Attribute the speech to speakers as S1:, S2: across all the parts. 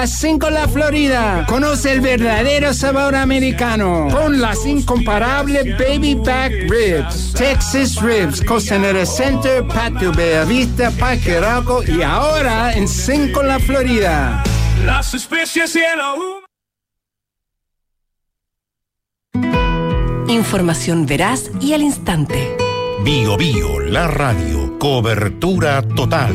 S1: a 5 en la Florida. Conoce el verdadero sabor americano con las incomparables Baby Back Ribs, Texas Ribs, Costanera Center, Patio Bellavista, Parque Arauco y ahora en 5 en la Florida.
S2: Las especies y el
S3: Información veraz y al instante.
S4: Bio Bio, la radio. Cobertura total.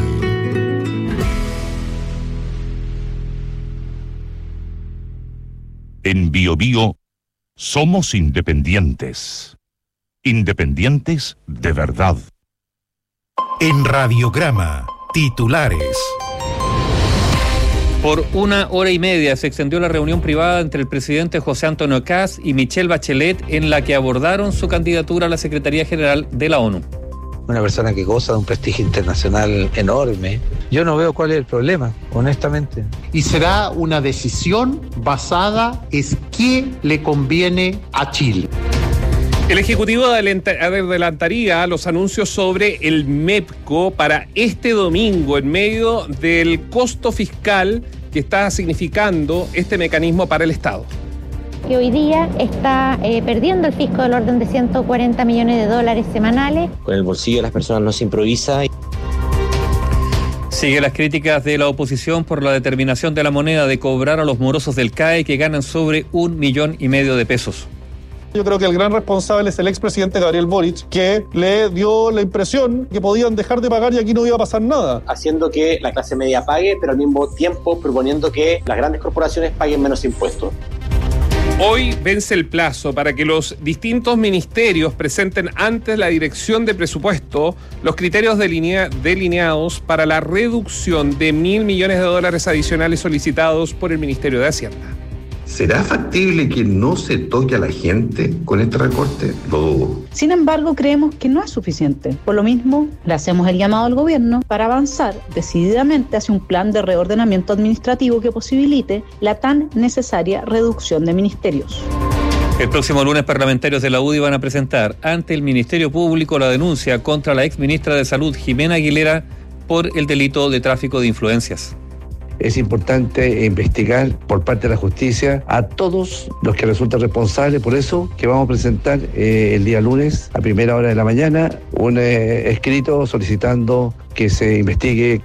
S4: En Bio Bio somos independientes. Independientes de verdad. En Radiograma, titulares.
S5: Por 1 hora y media se extendió la reunión privada entre el presidente José Antonio Kast y Michelle Bachelet, en la que abordaron su candidatura a la Secretaría General de la ONU.
S6: Una persona que goza de un prestigio internacional enorme. Yo no veo cuál es el problema, honestamente.
S7: Y será una decisión basada en qué le conviene a Chile.
S8: El Ejecutivo adelantaría los anuncios sobre el MEPCO para este domingo en medio del costo fiscal que está significando este mecanismo para el Estado.
S9: Que hoy día está perdiendo el fisco del orden de $140 millones semanales.
S10: Con el bolsillo de las personas no se improvisa.
S5: Sigue las críticas de la oposición por la determinación de la moneda de cobrar a los morosos del CAE que ganan sobre $1,5 millones de pesos.
S11: Yo creo que el gran responsable es el expresidente Gabriel Boric, que le dio la impresión que podían dejar de pagar y aquí no iba a pasar nada.
S10: Haciendo que la clase media pague, pero al mismo tiempo proponiendo que las grandes corporaciones paguen menos impuestos.
S8: Hoy vence el plazo para que los distintos ministerios presenten ante la Dirección de Presupuesto los criterios delineados para la reducción de $1.000 millones adicionales solicitados por el Ministerio de Hacienda.
S12: ¿Será factible que no se toque a la gente con este recorte? Lo dudo.
S13: Sin embargo, creemos que no es suficiente. Por lo mismo, le hacemos el llamado al gobierno para avanzar decididamente hacia un plan de reordenamiento administrativo que posibilite la tan necesaria reducción de ministerios.
S5: El próximo lunes, parlamentarios de la UDI van a presentar ante el Ministerio Público la denuncia contra la exministra de Salud, Jimena Aguilera, por el delito de tráfico de influencias.
S6: Es importante investigar por parte de la justicia a todos los que resultan responsables. Por eso que vamos a presentar el día lunes a 1:00 a.m. un escrito solicitando que se investigue.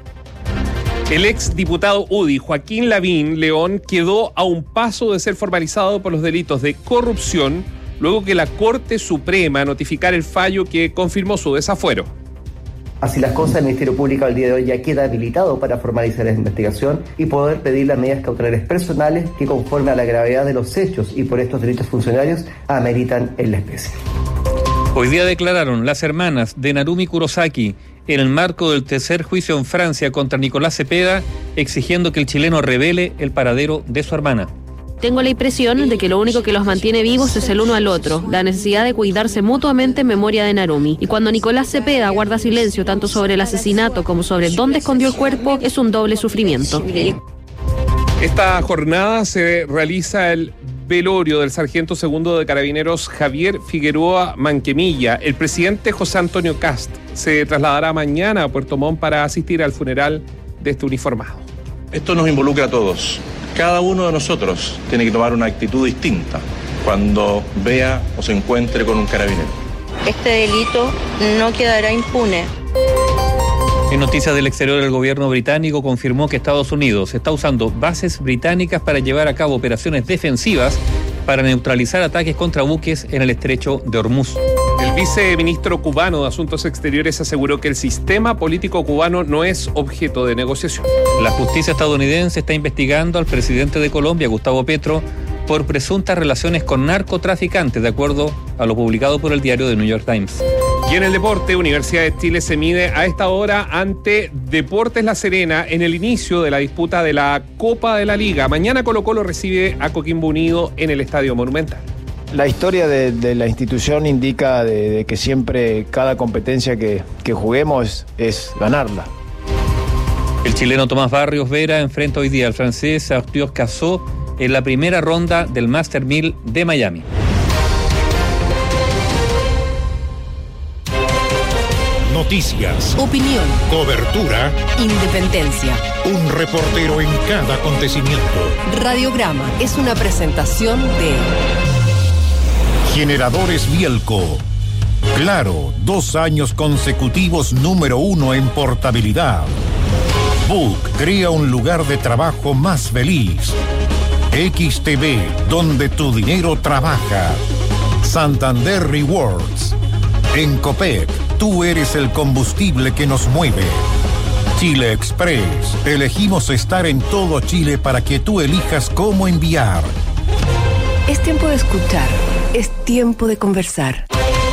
S8: El ex diputado UDI, Joaquín Lavín León, quedó a un paso de ser formalizado por los delitos de corrupción luego que la Corte Suprema notificara el fallo que confirmó su desafuero.
S14: Así las cosas, el Ministerio Público al día de hoy ya queda habilitado para formalizar la investigación y poder pedir las medidas cautelares personales que, conforme a la gravedad de los hechos y por estos delitos funcionarios, ameritan en la especie.
S5: Hoy día declararon las hermanas de Narumi Kurosaki en el marco del tercer juicio en Francia contra Nicolás Cepeda, exigiendo que el chileno revele el paradero de su hermana.
S15: Tengo la impresión de que lo único que los mantiene vivos es el uno al otro, la necesidad de cuidarse mutuamente en memoria de Narumi. Y cuando Nicolás Cepeda guarda silencio tanto sobre el asesinato como sobre dónde escondió el cuerpo, es un doble sufrimiento.
S8: Esta jornada se realiza el velorio del sargento segundo de Carabineros Javier Figueroa Manquemilla. El presidente José Antonio Kast se trasladará mañana a Puerto Montt para asistir al funeral de este uniformado.
S16: Esto nos involucra a todos. Cada uno de nosotros tiene que tomar una actitud distinta cuando vea o se encuentre con un carabinero.
S17: Este delito no quedará impune.
S5: En noticias del exterior, el gobierno británico confirmó que Estados Unidos está usando bases británicas para llevar a cabo operaciones defensivas para neutralizar ataques contra buques en el estrecho de Hormuz.
S8: El viceministro cubano de Asuntos Exteriores aseguró que el sistema político cubano no es objeto de negociación.
S5: La justicia estadounidense está investigando al presidente de Colombia, Gustavo Petro, por presuntas relaciones con narcotraficantes, de acuerdo a lo publicado por el diario The New York Times.
S8: Y en el deporte, Universidad de Chile se mide a esta hora ante Deportes La Serena en el inicio de la disputa de la Copa de la Liga. Mañana Colo-Colo recibe a Coquimbo Unido en el Estadio Monumental.
S18: La historia de la institución indica de que siempre cada competencia que juguemos es ganarla.
S5: El chileno Tomás Barrios Vera enfrenta hoy día al francés Arthur Cazaux en la primera ronda del Master 1000 de Miami.
S4: Noticias,
S3: Opinión,
S4: cobertura,
S3: independencia.
S4: un reportero en cada acontecimiento.
S3: Radiograma es una presentación de
S4: Generadores Bielco. Claro, 2 años consecutivos número 1 en portabilidad. Book crea un lugar de trabajo más feliz. XTV, donde tu dinero trabaja. Santander Rewards. En Copec, tú eres el combustible que nos mueve. Chile Express, elegimos estar en todo Chile para que tú elijas cómo enviar.
S3: Es tiempo de escuchar, es tiempo de conversar.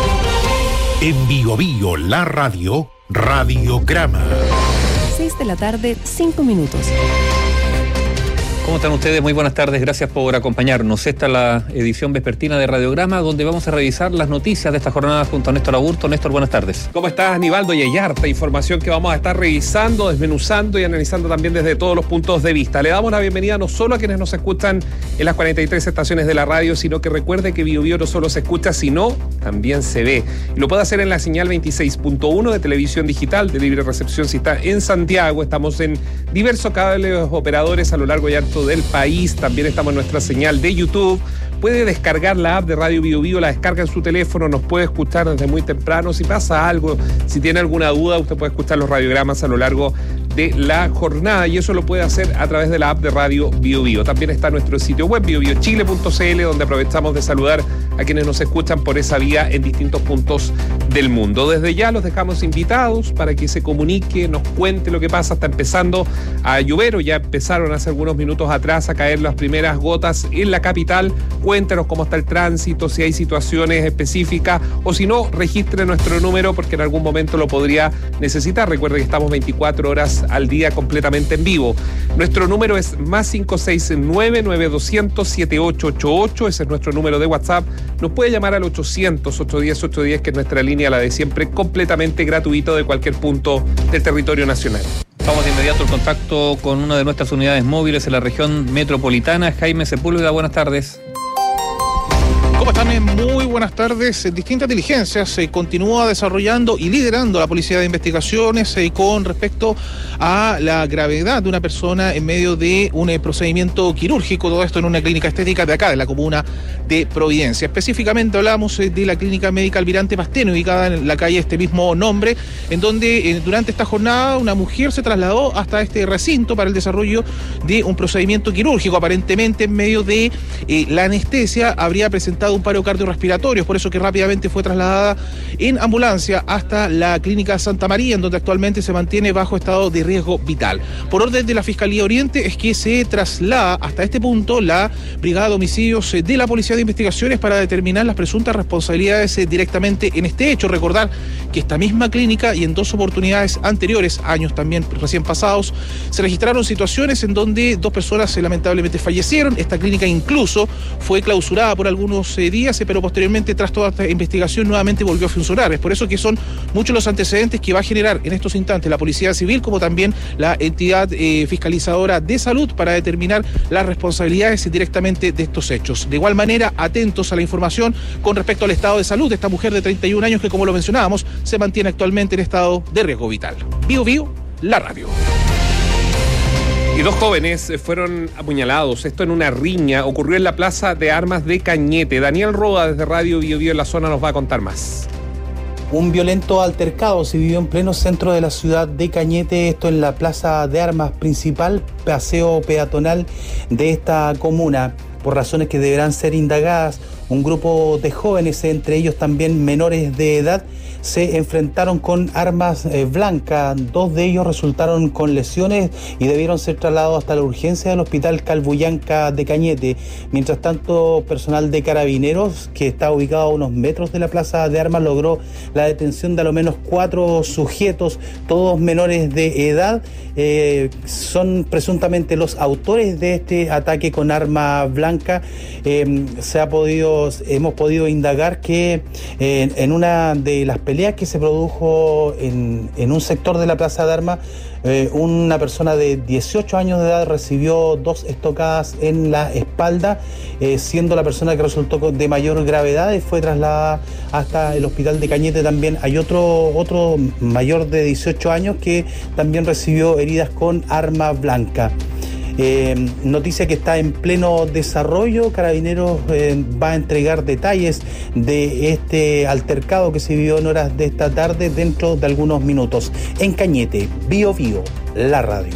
S4: En Bio Bio, la radio, Radiograma.
S3: 6 de la tarde, 5 minutos.
S5: ¿Cómo están ustedes? Muy buenas tardes, gracias por acompañarnos. Esta es la edición vespertina de Radiograma, donde vamos a revisar las noticias de esta jornada junto a Néstor Aburto. Néstor, buenas tardes.
S8: ¿Cómo estás, Aníbaldo? Y hay harta información que vamos a estar revisando, desmenuzando y analizando también desde todos los puntos de vista. Le damos la bienvenida no solo a quienes nos escuchan en las 43 estaciones de la radio, sino que recuerde que Bio Bio no solo se escucha, sino también se ve. Y lo puede hacer en la señal 26.1 de televisión digital de libre recepción si está en Santiago. Estamos en diversos cables operadores a lo largo y ancho del país. También estamos en nuestra señal de YouTube. Puede descargar la app de Radio Bio Bio, la descarga en su teléfono, nos puede escuchar desde muy temprano. Si pasa algo, si tiene alguna duda, usted puede escuchar los radiogramas a lo largo de la jornada, y eso lo puede hacer a través de la app de Radio Bio Bio. También está nuestro sitio web, biobiochile.cl, donde aprovechamos de saludar a quienes nos escuchan por esa vía en distintos puntos del mundo. Desde ya los dejamos invitados para que se comunique, nos cuente lo que pasa. Está empezando a llover, o ya empezaron hace algunos minutos atrás a caer las primeras gotas en la capital. Cuéntenos cómo está el tránsito, si hay situaciones específicas, o si no, registre nuestro número porque en algún momento lo podría necesitar. Recuerde que estamos 24 horas al día completamente en vivo. Nuestro número es más 569-9200-7888. Ese es nuestro número de WhatsApp. Nos puede llamar al 800-810-810, que es nuestra línea, la de siempre, completamente gratuito de cualquier punto del territorio nacional.
S5: Vamos de inmediato al contacto con una de nuestras unidades móviles en la región metropolitana. Jaime Sepúlveda, buenas tardes.
S19: ¿Cómo están? Muy buenas tardes. Distintas diligencias se continúa desarrollando y liderando la Policía de Investigaciones con respecto a la gravedad de una persona en medio de un procedimiento quirúrgico, todo esto en una clínica estética de acá, de la comuna de Providencia. Específicamente hablamos de la clínica médica Almirante Pastene, ubicada en la calle este mismo nombre, en donde durante esta jornada una mujer se trasladó hasta este recinto para el desarrollo de un procedimiento quirúrgico. Aparentemente en medio de la anestesia habría presentado un paro cardiorrespiratorio, por eso que rápidamente fue trasladada en ambulancia hasta la clínica Santa María, en donde actualmente se mantiene bajo estado de riesgo vital. Por orden de la Fiscalía Oriente es que se traslada hasta este punto la Brigada de Homicidios de la Policía de Investigaciones para determinar las presuntas responsabilidades directamente en este hecho. Recordar que esta misma clínica y en 2 oportunidades anteriores, años también recién pasados, se registraron situaciones en donde 2 personas lamentablemente fallecieron. Esta clínica incluso fue clausurada por algunos días, pero posteriormente, tras toda esta investigación, nuevamente volvió a funcionar. Es por eso que son muchos los antecedentes que va a generar en estos instantes la Policía Civil, como también la entidad fiscalizadora de salud, para determinar las responsabilidades directamente de estos hechos. De igual manera, atentos a la información con respecto al estado de salud de esta mujer de 31 años que, como lo mencionábamos, se mantiene actualmente en estado de riesgo vital. Bio Bio, la radio.
S8: Y 2 jóvenes fueron apuñalados. Esto en una riña. Ocurrió en la Plaza de Armas de Cañete. Daniel Roda, desde Radio Bio Bio en la zona, nos va a contar más.
S20: Un violento altercado se vivió en pleno centro de la ciudad de Cañete, esto en la Plaza de Armas, principal paseo peatonal de esta comuna. Por razones que deberán ser indagadas, un grupo de jóvenes, entre ellos también menores de edad, se enfrentaron con armas blancas. 2 de ellos resultaron con lesiones y debieron ser trasladados hasta la urgencia del Hospital Calbuyanca de Cañete. Mientras tanto, personal de Carabineros, que está ubicado a unos metros de la Plaza de Armas, logró la detención de al menos 4 sujetos, todos menores de edad. Son presuntamente los autores de este ataque con arma blanca. Hemos podido indagar que en una de las peleas que se produjo en un sector de la Plaza de Armas, Una persona de 18 años de edad recibió 2 estocadas en la espalda, siendo la persona que resultó de mayor gravedad y fue trasladada hasta el hospital de Cañete. También hay otro mayor de 18 años que también recibió heridas con arma blanca. Noticia que está en pleno desarrollo. Carabineros va a entregar detalles de este altercado que se vivió en horas de esta tarde dentro de algunos minutos. En Cañete, Bio Bio, la radio.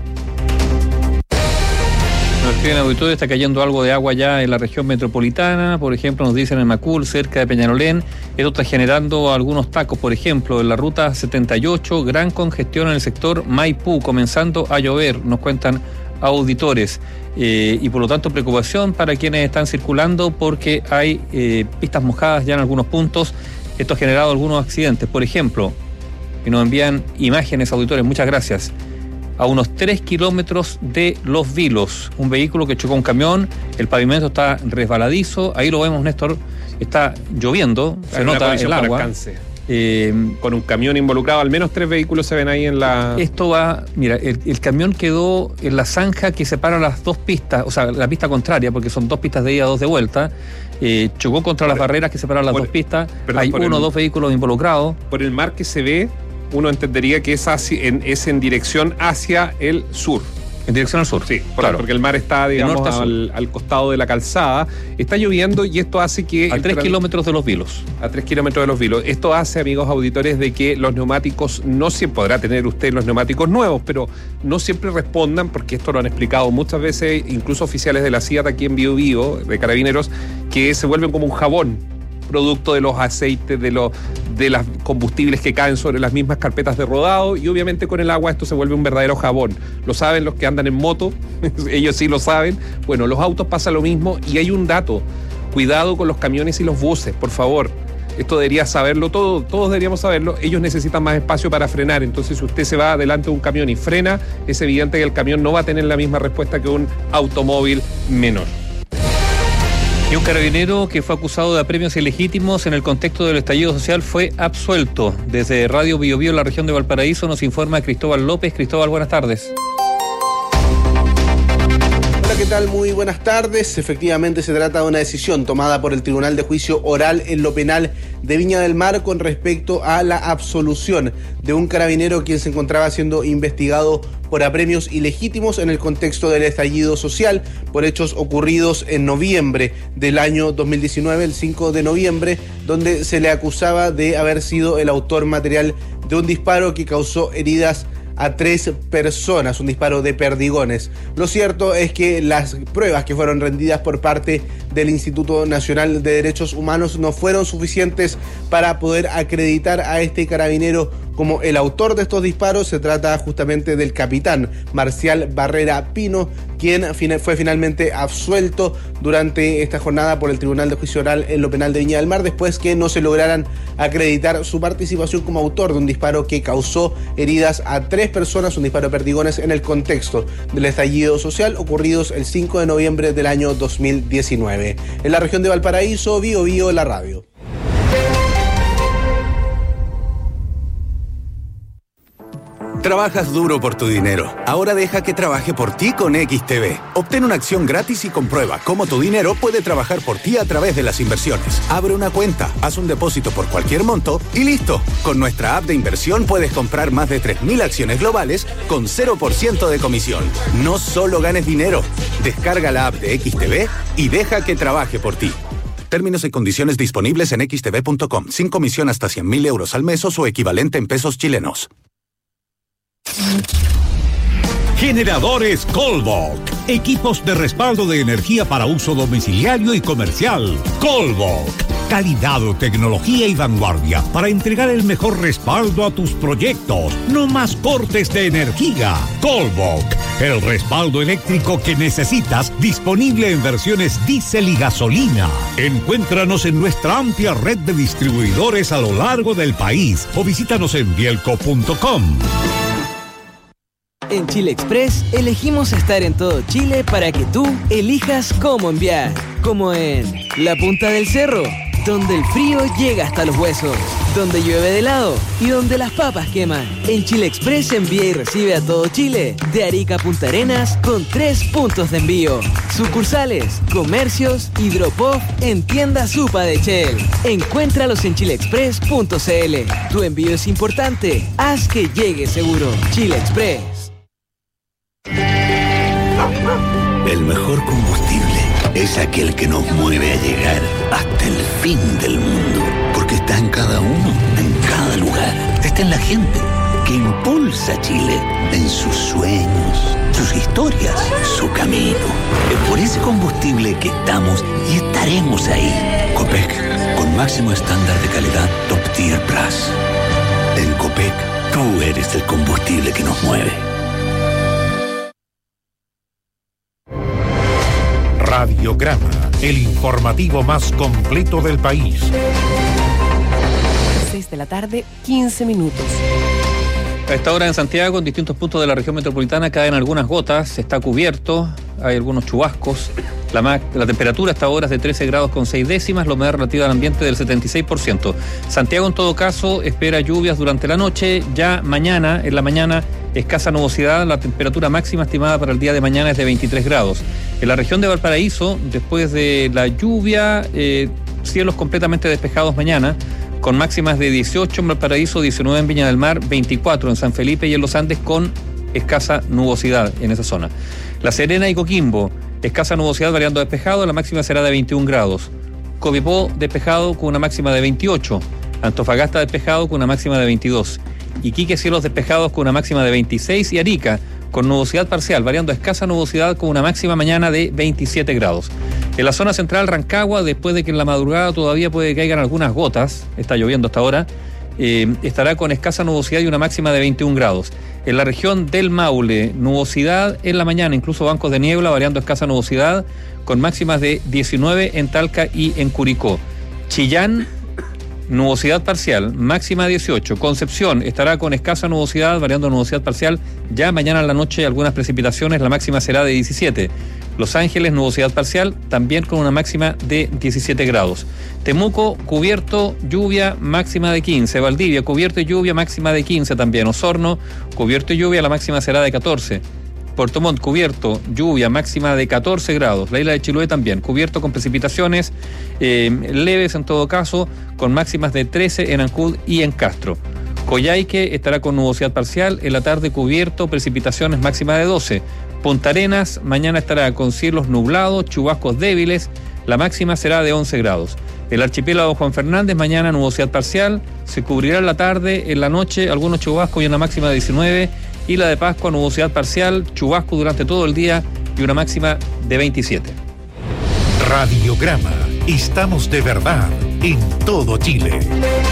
S5: Nos escriben auditores, está cayendo algo de agua ya en la región metropolitana, por ejemplo, nos dicen en Macul, cerca de Peñalolén. Esto está generando algunos tacos, por ejemplo, en la ruta 78, gran congestión en el sector Maipú, comenzando a llover, nos cuentan auditores, y por lo tanto preocupación para quienes están circulando porque hay pistas mojadas ya en algunos puntos. Esto ha generado algunos accidentes, por ejemplo, y nos envían imágenes auditores, muchas gracias. A unos 3 kilómetros de Los Vilos, un vehículo que chocó un camión, el pavimento está resbaladizo, ahí lo vemos, Néstor, está lloviendo, se nota el agua.
S8: Con un camión involucrado, al menos 3 vehículos se ven ahí en la...
S5: Esto va, mira, el camión quedó en la zanja que separa las dos pistas, o sea, la pista contraria, porque son 2 pistas de ida, 2 de vuelta, chocó contra las barreras que separan las 2 pistas, hay 1 o 2 vehículos involucrados.
S8: Por el mar que se ve, uno entendería que es en dirección hacia el sur.
S5: En dirección al sur.
S8: Sí, claro. Porque el mar está, digamos, al costado de la calzada. Está lloviendo y esto hace que...
S5: A 3 kilómetros de Los Vilos.
S8: A 3 kilómetros de Los Vilos. Esto hace, amigos auditores, de que los neumáticos, no siempre podrá tener usted los neumáticos nuevos, pero no siempre respondan, porque esto lo han explicado muchas veces, incluso oficiales de la CIAT aquí en Bio Bio, de Carabineros, que se vuelven como un jabón, producto de los aceites, de los combustibles que caen sobre las mismas carpetas de rodado, y obviamente con el agua esto se vuelve un verdadero jabón. Lo saben los que andan en moto, ellos sí lo saben. Bueno, los autos pasa lo mismo, y hay un dato: cuidado con los camiones y los buses, por favor. Esto debería saberlo, todos deberíamos saberlo. Ellos necesitan más espacio para frenar, entonces si usted se va delante de un camión y frena, es evidente que el camión no va a tener la misma respuesta que un automóvil menor.
S5: Y un carabinero que fue acusado de apremios ilegítimos en el contexto del estallido social fue absuelto. Desde Radio Bio Bio, en la región de Valparaíso, nos informa Cristóbal López. Cristóbal, buenas tardes.
S21: Hola, ¿qué tal? Muy buenas tardes. Efectivamente se trata de una decisión tomada por el Tribunal de Juicio Oral en lo Penal de Viña del Mar con respecto a la absolución de un carabinero quien se encontraba siendo investigado por apremios ilegítimos en el contexto del estallido social por hechos ocurridos en noviembre del año 2019, el 5 de noviembre, donde se le acusaba de haber sido el autor material de un disparo que causó heridas a 3 personas, un disparo de perdigones. Lo cierto es que las pruebas que fueron rendidas por parte del Instituto Nacional de Derechos Humanos no fueron suficientes para poder acreditar a este carabinero como el autor de estos disparos. Se trata justamente del capitán Marcial Barrera Pino, quien fue finalmente absuelto durante esta jornada por el Tribunal de Juicio Oral en lo Penal de Viña del Mar, después que no se lograran acreditar su participación como autor de un disparo que causó heridas a 3 personas, un disparo de perdigones en el contexto del estallido social ocurridos el 5 de noviembre del año 2019. En la región de Valparaíso, Bio Bio, la radio.
S22: Trabajas duro por tu dinero. Ahora deja que trabaje por ti con XTB. Obtén una acción gratis y comprueba cómo tu dinero puede trabajar por ti a través de las inversiones. Abre una cuenta, haz un depósito por cualquier monto y listo. Con nuestra app de inversión puedes comprar más de 3.000 acciones globales con 0% de comisión. No solo ganes dinero. Descarga la app de XTB y deja que trabaje por ti. Términos y condiciones disponibles en xtb.com. Sin comisión hasta 100.000 euros al mes o su equivalente en pesos chilenos.
S4: Generadores Colvolk. Equipos de respaldo de energía para uso domiciliario y comercial. Colvolk. Calidad, tecnología y vanguardia para entregar el mejor respaldo a tus proyectos. No más cortes de energía. Colvolk. El respaldo eléctrico que necesitas, disponible en versiones diésel y gasolina. Encuéntranos en nuestra amplia red de distribuidores a lo largo del país o visítanos en bielco.com.
S23: En Chile Express elegimos estar en todo Chile para que tú elijas cómo enviar. Como en La Punta del Cerro, donde el frío llega hasta los huesos, donde llueve de helado y donde las papas queman. En Chile Express envía y recibe a todo Chile, de Arica a Punta Arenas, con 3 puntos de envío. Sucursales, comercios, Hidropop en tienda Supa de Shell. Encuéntralos en chileexpress.cl. Tu envío es importante, haz que llegue seguro. Chile Express.
S1: El mejor combustible es aquel que nos mueve a llegar hasta el fin del mundo, porque está en cada uno, en cada lugar. Está en la gente que impulsa a Chile en sus sueños, sus historias, su camino. Es por ese combustible que estamos y estaremos ahí. Copec, con máximo estándar de calidad Top Tier Plus. En Copec, tú eres el combustible que nos mueve.
S4: Radiograma, el informativo más completo del país.
S3: 6 de la tarde, 15 minutos.
S5: A esta hora en Santiago, en distintos puntos de la región metropolitana, caen algunas gotas, está cubierto, hay algunos chubascos. La temperatura hasta ahora es de 13 grados con 6 décimas, la humedad relativa al ambiente del 76%. Santiago, en todo caso, espera lluvias durante la noche. Ya mañana, en la mañana, escasa nubosidad. La temperatura máxima estimada para el día de mañana es de 23 grados. En la región de Valparaíso, después de la lluvia, cielos completamente despejados mañana, con máximas de 18 en Valparaíso, 19 en Viña del Mar, 24 en San Felipe y en Los Andes, con escasa nubosidad en esa zona. La Serena y Coquimbo, escasa nubosidad variando despejado, la máxima será de 21 grados. Copiapó, despejado con una máxima de 28. Antofagasta, despejado con una máxima de 22. Iquique, cielos despejados con una máxima de 26. Y Arica, con nubosidad parcial, variando escasa nubosidad con una máxima mañana de 27 grados. En la zona central, Rancagua, después de que en la madrugada todavía puede que caigan algunas gotas, está lloviendo hasta ahora, estará con escasa nubosidad y una máxima de 21 grados. En la región del Maule, nubosidad en la mañana, incluso bancos de niebla, variando escasa nubosidad, con máximas de 19 en Talca y en Curicó. Chillán, nubosidad parcial, máxima 18. Concepción estará con escasa nubosidad, variando nubosidad parcial. Ya mañana en la noche algunas precipitaciones, la máxima será de 17. Los Ángeles, nubosidad parcial, también con una máxima de 17 grados. Temuco, cubierto, lluvia, máxima de 15. Valdivia, cubierto y lluvia, máxima de 15 también. Osorno, cubierto y lluvia, la máxima será de 14. Puerto Montt, cubierto, lluvia, máxima de 14 grados. La isla de Chiloé también, cubierto con precipitaciones leves en todo caso, con máximas de 13 en Ancud y en Castro. Coyhaique estará con nubosidad parcial, en la tarde cubierto, precipitaciones máxima de 12. Punta Arenas, mañana estará con cielos nublados, chubascos débiles, la máxima será de 11 grados. El archipiélago Juan Fernández, mañana nubosidad parcial, se cubrirá en la tarde, en la noche algunos chubascos y una máxima de 19. Isla de Pascua, nubosidad parcial, chubasco durante todo el día y una máxima de 27.
S4: Radiograma, estamos de verdad en todo Chile.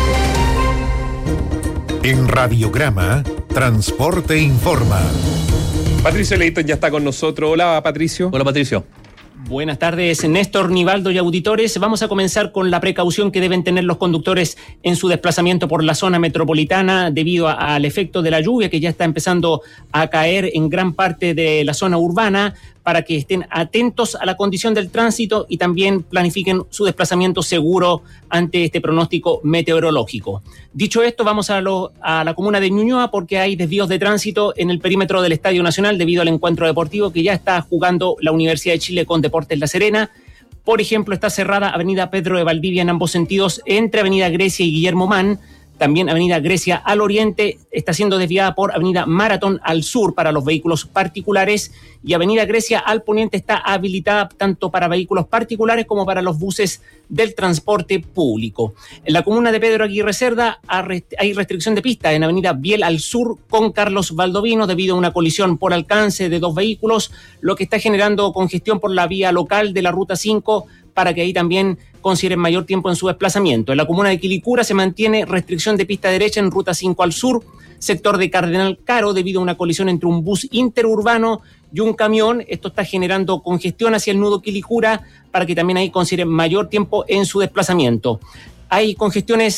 S4: En Radiograma, Transporte Informa.
S8: Patricio Leighton ya está con nosotros. Hola, Patricio.
S5: Hola, Patricio.
S2: Buenas tardes, Néstor, Nivaldo y auditores. Vamos a comenzar con la precaución que deben tener los conductores en su desplazamiento por la zona metropolitana debido al efecto de la lluvia que ya está empezando a caer en gran parte de la zona urbana, para que estén atentos a la condición del tránsito y también planifiquen su desplazamiento seguro ante este pronóstico meteorológico. Dicho esto, vamos a la comuna de Ñuñoa, porque hay desvíos de tránsito en el perímetro del Estadio Nacional debido al encuentro deportivo que ya está jugando la Universidad de Chile con Deportes La Serena. Por ejemplo, está cerrada Avenida Pedro de Valdivia en ambos sentidos entre Avenida Grecia y Guillermo Mann. También Avenida Grecia al oriente está siendo desviada por Avenida Maratón al sur para los vehículos particulares, y Avenida Grecia al poniente está habilitada tanto para vehículos particulares como para los buses del transporte público. En la comuna de Pedro Aguirre Cerda hay restricción de pista en Avenida Biel al sur con Carlos Baldovino debido a una colisión por alcance de dos vehículos, lo que está generando congestión por la vía local de la Ruta 5, para que ahí también consideren mayor tiempo en su desplazamiento. En la comuna de Quilicura se mantiene restricción de pista derecha en Ruta 5 al sur, sector de Cardenal Caro, debido a una colisión entre un bus interurbano y un camión. Esto está generando congestión hacia el nudo Quilicura, para que también ahí consideren mayor tiempo en su desplazamiento. Hay congestiones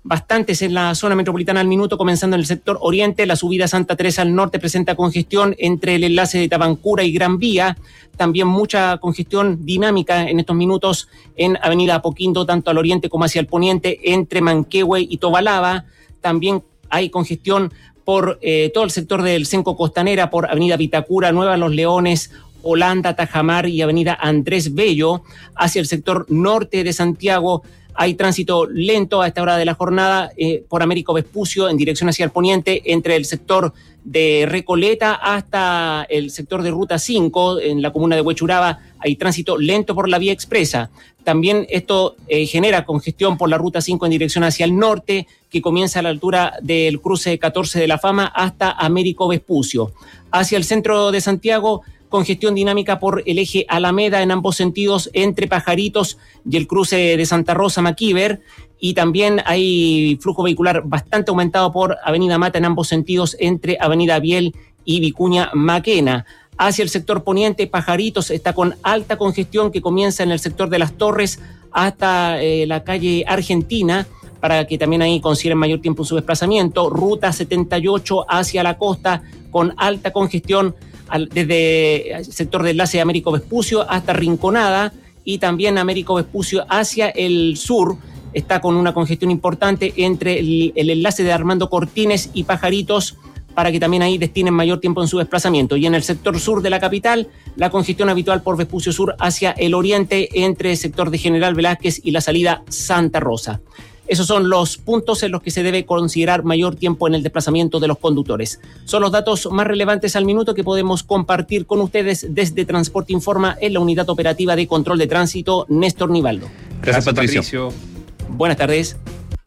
S2: bastantes en la zona metropolitana al minuto, comenzando en el sector oriente. La subida Santa Teresa al norte presenta congestión entre el enlace de Tabancura y Gran Vía. También mucha congestión dinámica en estos minutos en Avenida Apoquindo, tanto al oriente como hacia el poniente, entre Manquehue y Tobalaba. También hay congestión por todo el sector del Cenco Costanera, por Avenida Vitacura, Nueva Los Leones, Holanda, Tajamar y Avenida Andrés Bello. Hacia el sector norte de Santiago hay tránsito lento a esta hora de la jornada por Américo Vespucio en dirección hacia el poniente, entre el sector de Recoleta hasta el sector de Ruta 5, en la comuna de Huechuraba, hay tránsito lento por la vía expresa. También esto genera congestión por la Ruta 5 en dirección hacia el norte, que comienza a la altura del cruce 14 de la Fama hasta Américo Vespucio. Hacia el centro de Santiago, congestión dinámica por el eje Alameda en ambos sentidos, entre Pajaritos y el cruce de Santa Rosa Maquíver, y también hay flujo vehicular bastante aumentado por Avenida Mata en ambos sentidos, entre Avenida Biel y Vicuña Maquena. Hacia el sector poniente, Pajaritos está con alta congestión que comienza en el sector de Las Torres hasta la calle Argentina, para que también ahí consideren mayor tiempo en su desplazamiento. Ruta 78 hacia la costa con alta congestión desde el sector de enlace de Américo Vespucio hasta Rinconada, y también Américo Vespucio hacia el sur está con una congestión importante entre el enlace de Armando Cortines y Pajaritos, para que también ahí destinen mayor tiempo en su desplazamiento. Y en el sector sur de la capital, la congestión habitual por Vespucio Sur hacia el oriente, entre el sector de General Velázquez y la salida Santa Rosa. Esos son los puntos en los que se debe considerar mayor tiempo en el desplazamiento de los conductores. Son los datos más relevantes al minuto que podemos compartir con ustedes desde Transporte Informa en la unidad operativa de control de tránsito Néstor Nivaldo.
S5: Gracias, Patricio.
S2: Buenas tardes.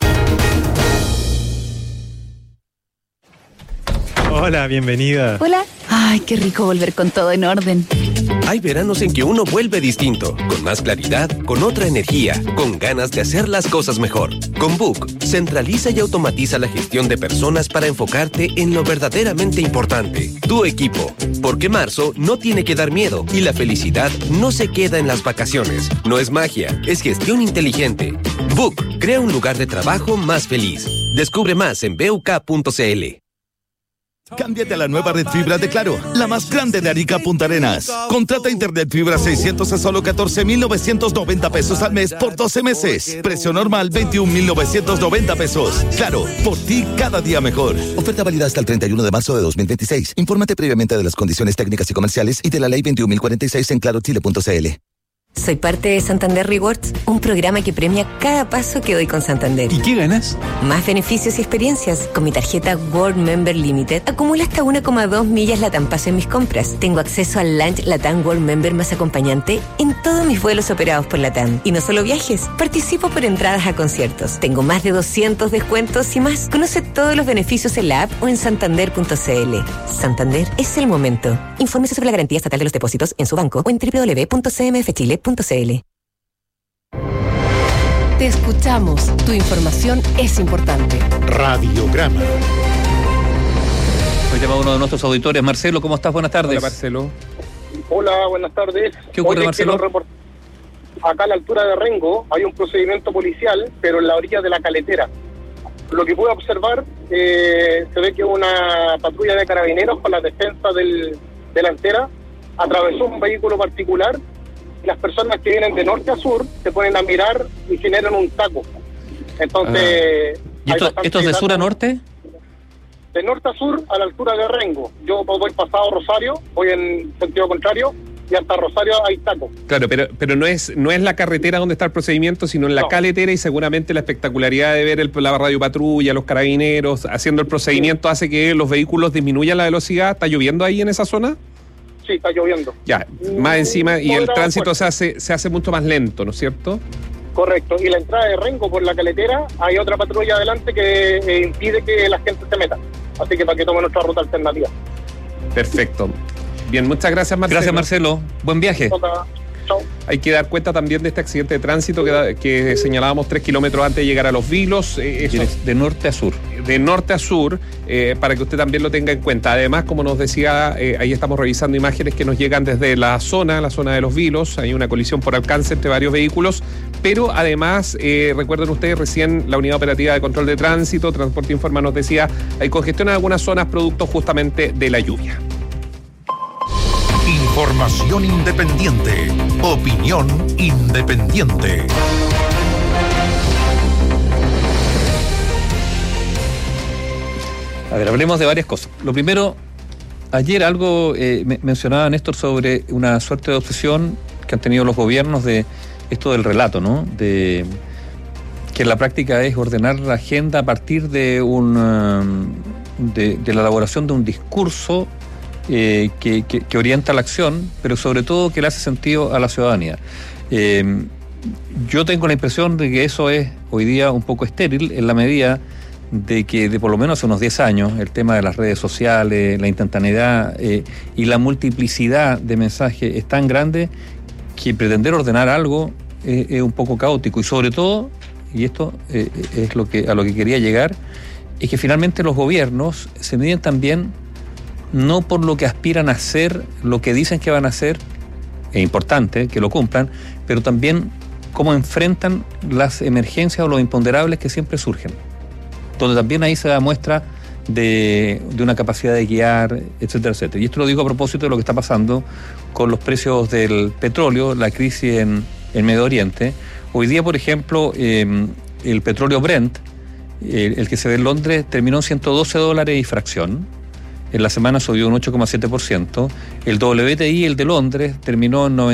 S7: Hola, bienvenida.
S9: Hola. Ay, qué rico volver con todo en orden.
S11: Hay veranos en que uno vuelve distinto, con más claridad, con otra energía, con ganas de hacer las cosas mejor. Con Book, centraliza y automatiza la gestión de personas para enfocarte en lo verdaderamente importante, tu equipo. Porque marzo no tiene que dar miedo y la felicidad no se queda en las vacaciones. No es magia, es gestión inteligente. Book crea un lugar de trabajo más feliz. Descubre más en buk.cl.
S24: Cámbiate a la nueva red fibra de Claro, la más grande de Arica Punta Arenas. Contrata internet fibra 600 a solo 14,990 pesos al mes por 12 meses. Precio normal 21,990 pesos. Claro, por ti cada día mejor.
S25: Oferta válida hasta el 31 de marzo de 2026. Infórmate previamente de las condiciones técnicas y comerciales y de la ley 21.046 en clarochile.cl.
S26: Soy parte de Santander Rewards, un programa que premia cada paso que doy con Santander.
S7: ¿Y qué ganas?
S26: Más beneficios y experiencias. Con mi tarjeta World Member Limited acumulo hasta 1,2 millas LATAM Paso en mis compras. Tengo acceso al Lunch LATAM World Member más acompañante en todos mis vuelos operados por LATAM. Y no solo viajes, participo por entradas a conciertos. Tengo más de 200 descuentos y más. Conoce todos los beneficios en la app o en santander.cl. Santander es el momento. Infórmese sobre la garantía estatal de los depósitos en su banco o en www.cmfchile.cl.
S3: Te escuchamos. Tu información es importante.
S4: Radiograma.
S5: Hoy llama uno de nuestros auditores. Marcelo, ¿cómo estás? Buenas tardes.
S27: Hola, Marcelo. Hola, buenas tardes.
S5: ¿Qué ocurre, Marcelo?
S27: Acá a la altura de Rengo hay un procedimiento policial, pero en la orilla de la Caletera. Lo que pude observar, se ve que una patrulla de carabineros con la defensa delantera atravesó un vehículo particular. Las personas que vienen de norte a sur se ponen a mirar y generan un taco. Entonces...
S5: ¿Y esto es de sur a norte?
S27: De norte a sur, a la altura de Rengo. Yo voy pasado Rosario, voy en sentido contrario, y hasta Rosario hay taco.
S8: Claro, pero no es la carretera donde está el procedimiento, sino en la caletera, y seguramente la espectacularidad de ver la radiopatrulla, los carabineros haciendo el procedimiento hace que los vehículos disminuyan la velocidad. ¿Está lloviendo ahí en esa zona?
S27: Sí, está lloviendo.
S8: Ya, más encima, y el tránsito se hace mucho más lento, ¿no es cierto?
S27: Correcto, y la entrada de Rengo por la caletera, hay otra patrulla adelante que impide que la gente se meta. Así que para que tome nuestra ruta alternativa.
S8: Perfecto. Bien, muchas gracias, Marcelo.
S5: Gracias, Marcelo. Buen viaje.
S27: Chao.
S8: Hay que dar cuenta también de este accidente de tránsito que señalábamos 3 kilómetros antes de llegar a Los Vilos.
S5: De norte a sur.
S8: De norte a sur, para que usted también lo tenga en cuenta. Además, como nos decía, ahí estamos revisando imágenes que nos llegan desde la zona de Los Vilos. Hay una colisión por alcance entre varios vehículos. Pero además, recuerden ustedes, recién la Unidad Operativa de Control de Tránsito, Transporte Informa, nos decía, hay congestión en algunas zonas producto justamente de la lluvia.
S4: Información independiente. Opinión independiente.
S5: A ver, hablemos de varias cosas. Lo primero, ayer algo mencionaba Néstor sobre una suerte de obsesión que han tenido los gobiernos de esto del relato, ¿no? De que en la práctica es ordenar la agenda a partir de de la elaboración de un discurso que orienta la acción, pero sobre todo que le hace sentido a la ciudadanía. Yo tengo la impresión de que eso es hoy día un poco estéril en la medida de que de por lo menos hace unos 10 años el tema de las redes sociales, la instantaneidad y la multiplicidad de mensajes es tan grande que pretender ordenar algo es un poco caótico, y sobre todo, y esto es a lo que quería llegar, es que finalmente los gobiernos se miden también no por lo que aspiran a hacer, lo que dicen que van a hacer, es importante que lo cumplan, pero también cómo enfrentan las emergencias o los imponderables que siempre surgen, donde también ahí se da muestra de una capacidad de guiar, etcétera, etcétera. Y esto lo digo a propósito de lo que está pasando con los precios del petróleo, la crisis en Medio Oriente. Hoy día, por ejemplo, el petróleo Brent, el que se ve en Londres, terminó en $112 y fracción. En la semana subió un 8,7%. El WTI, el de Londres, terminó en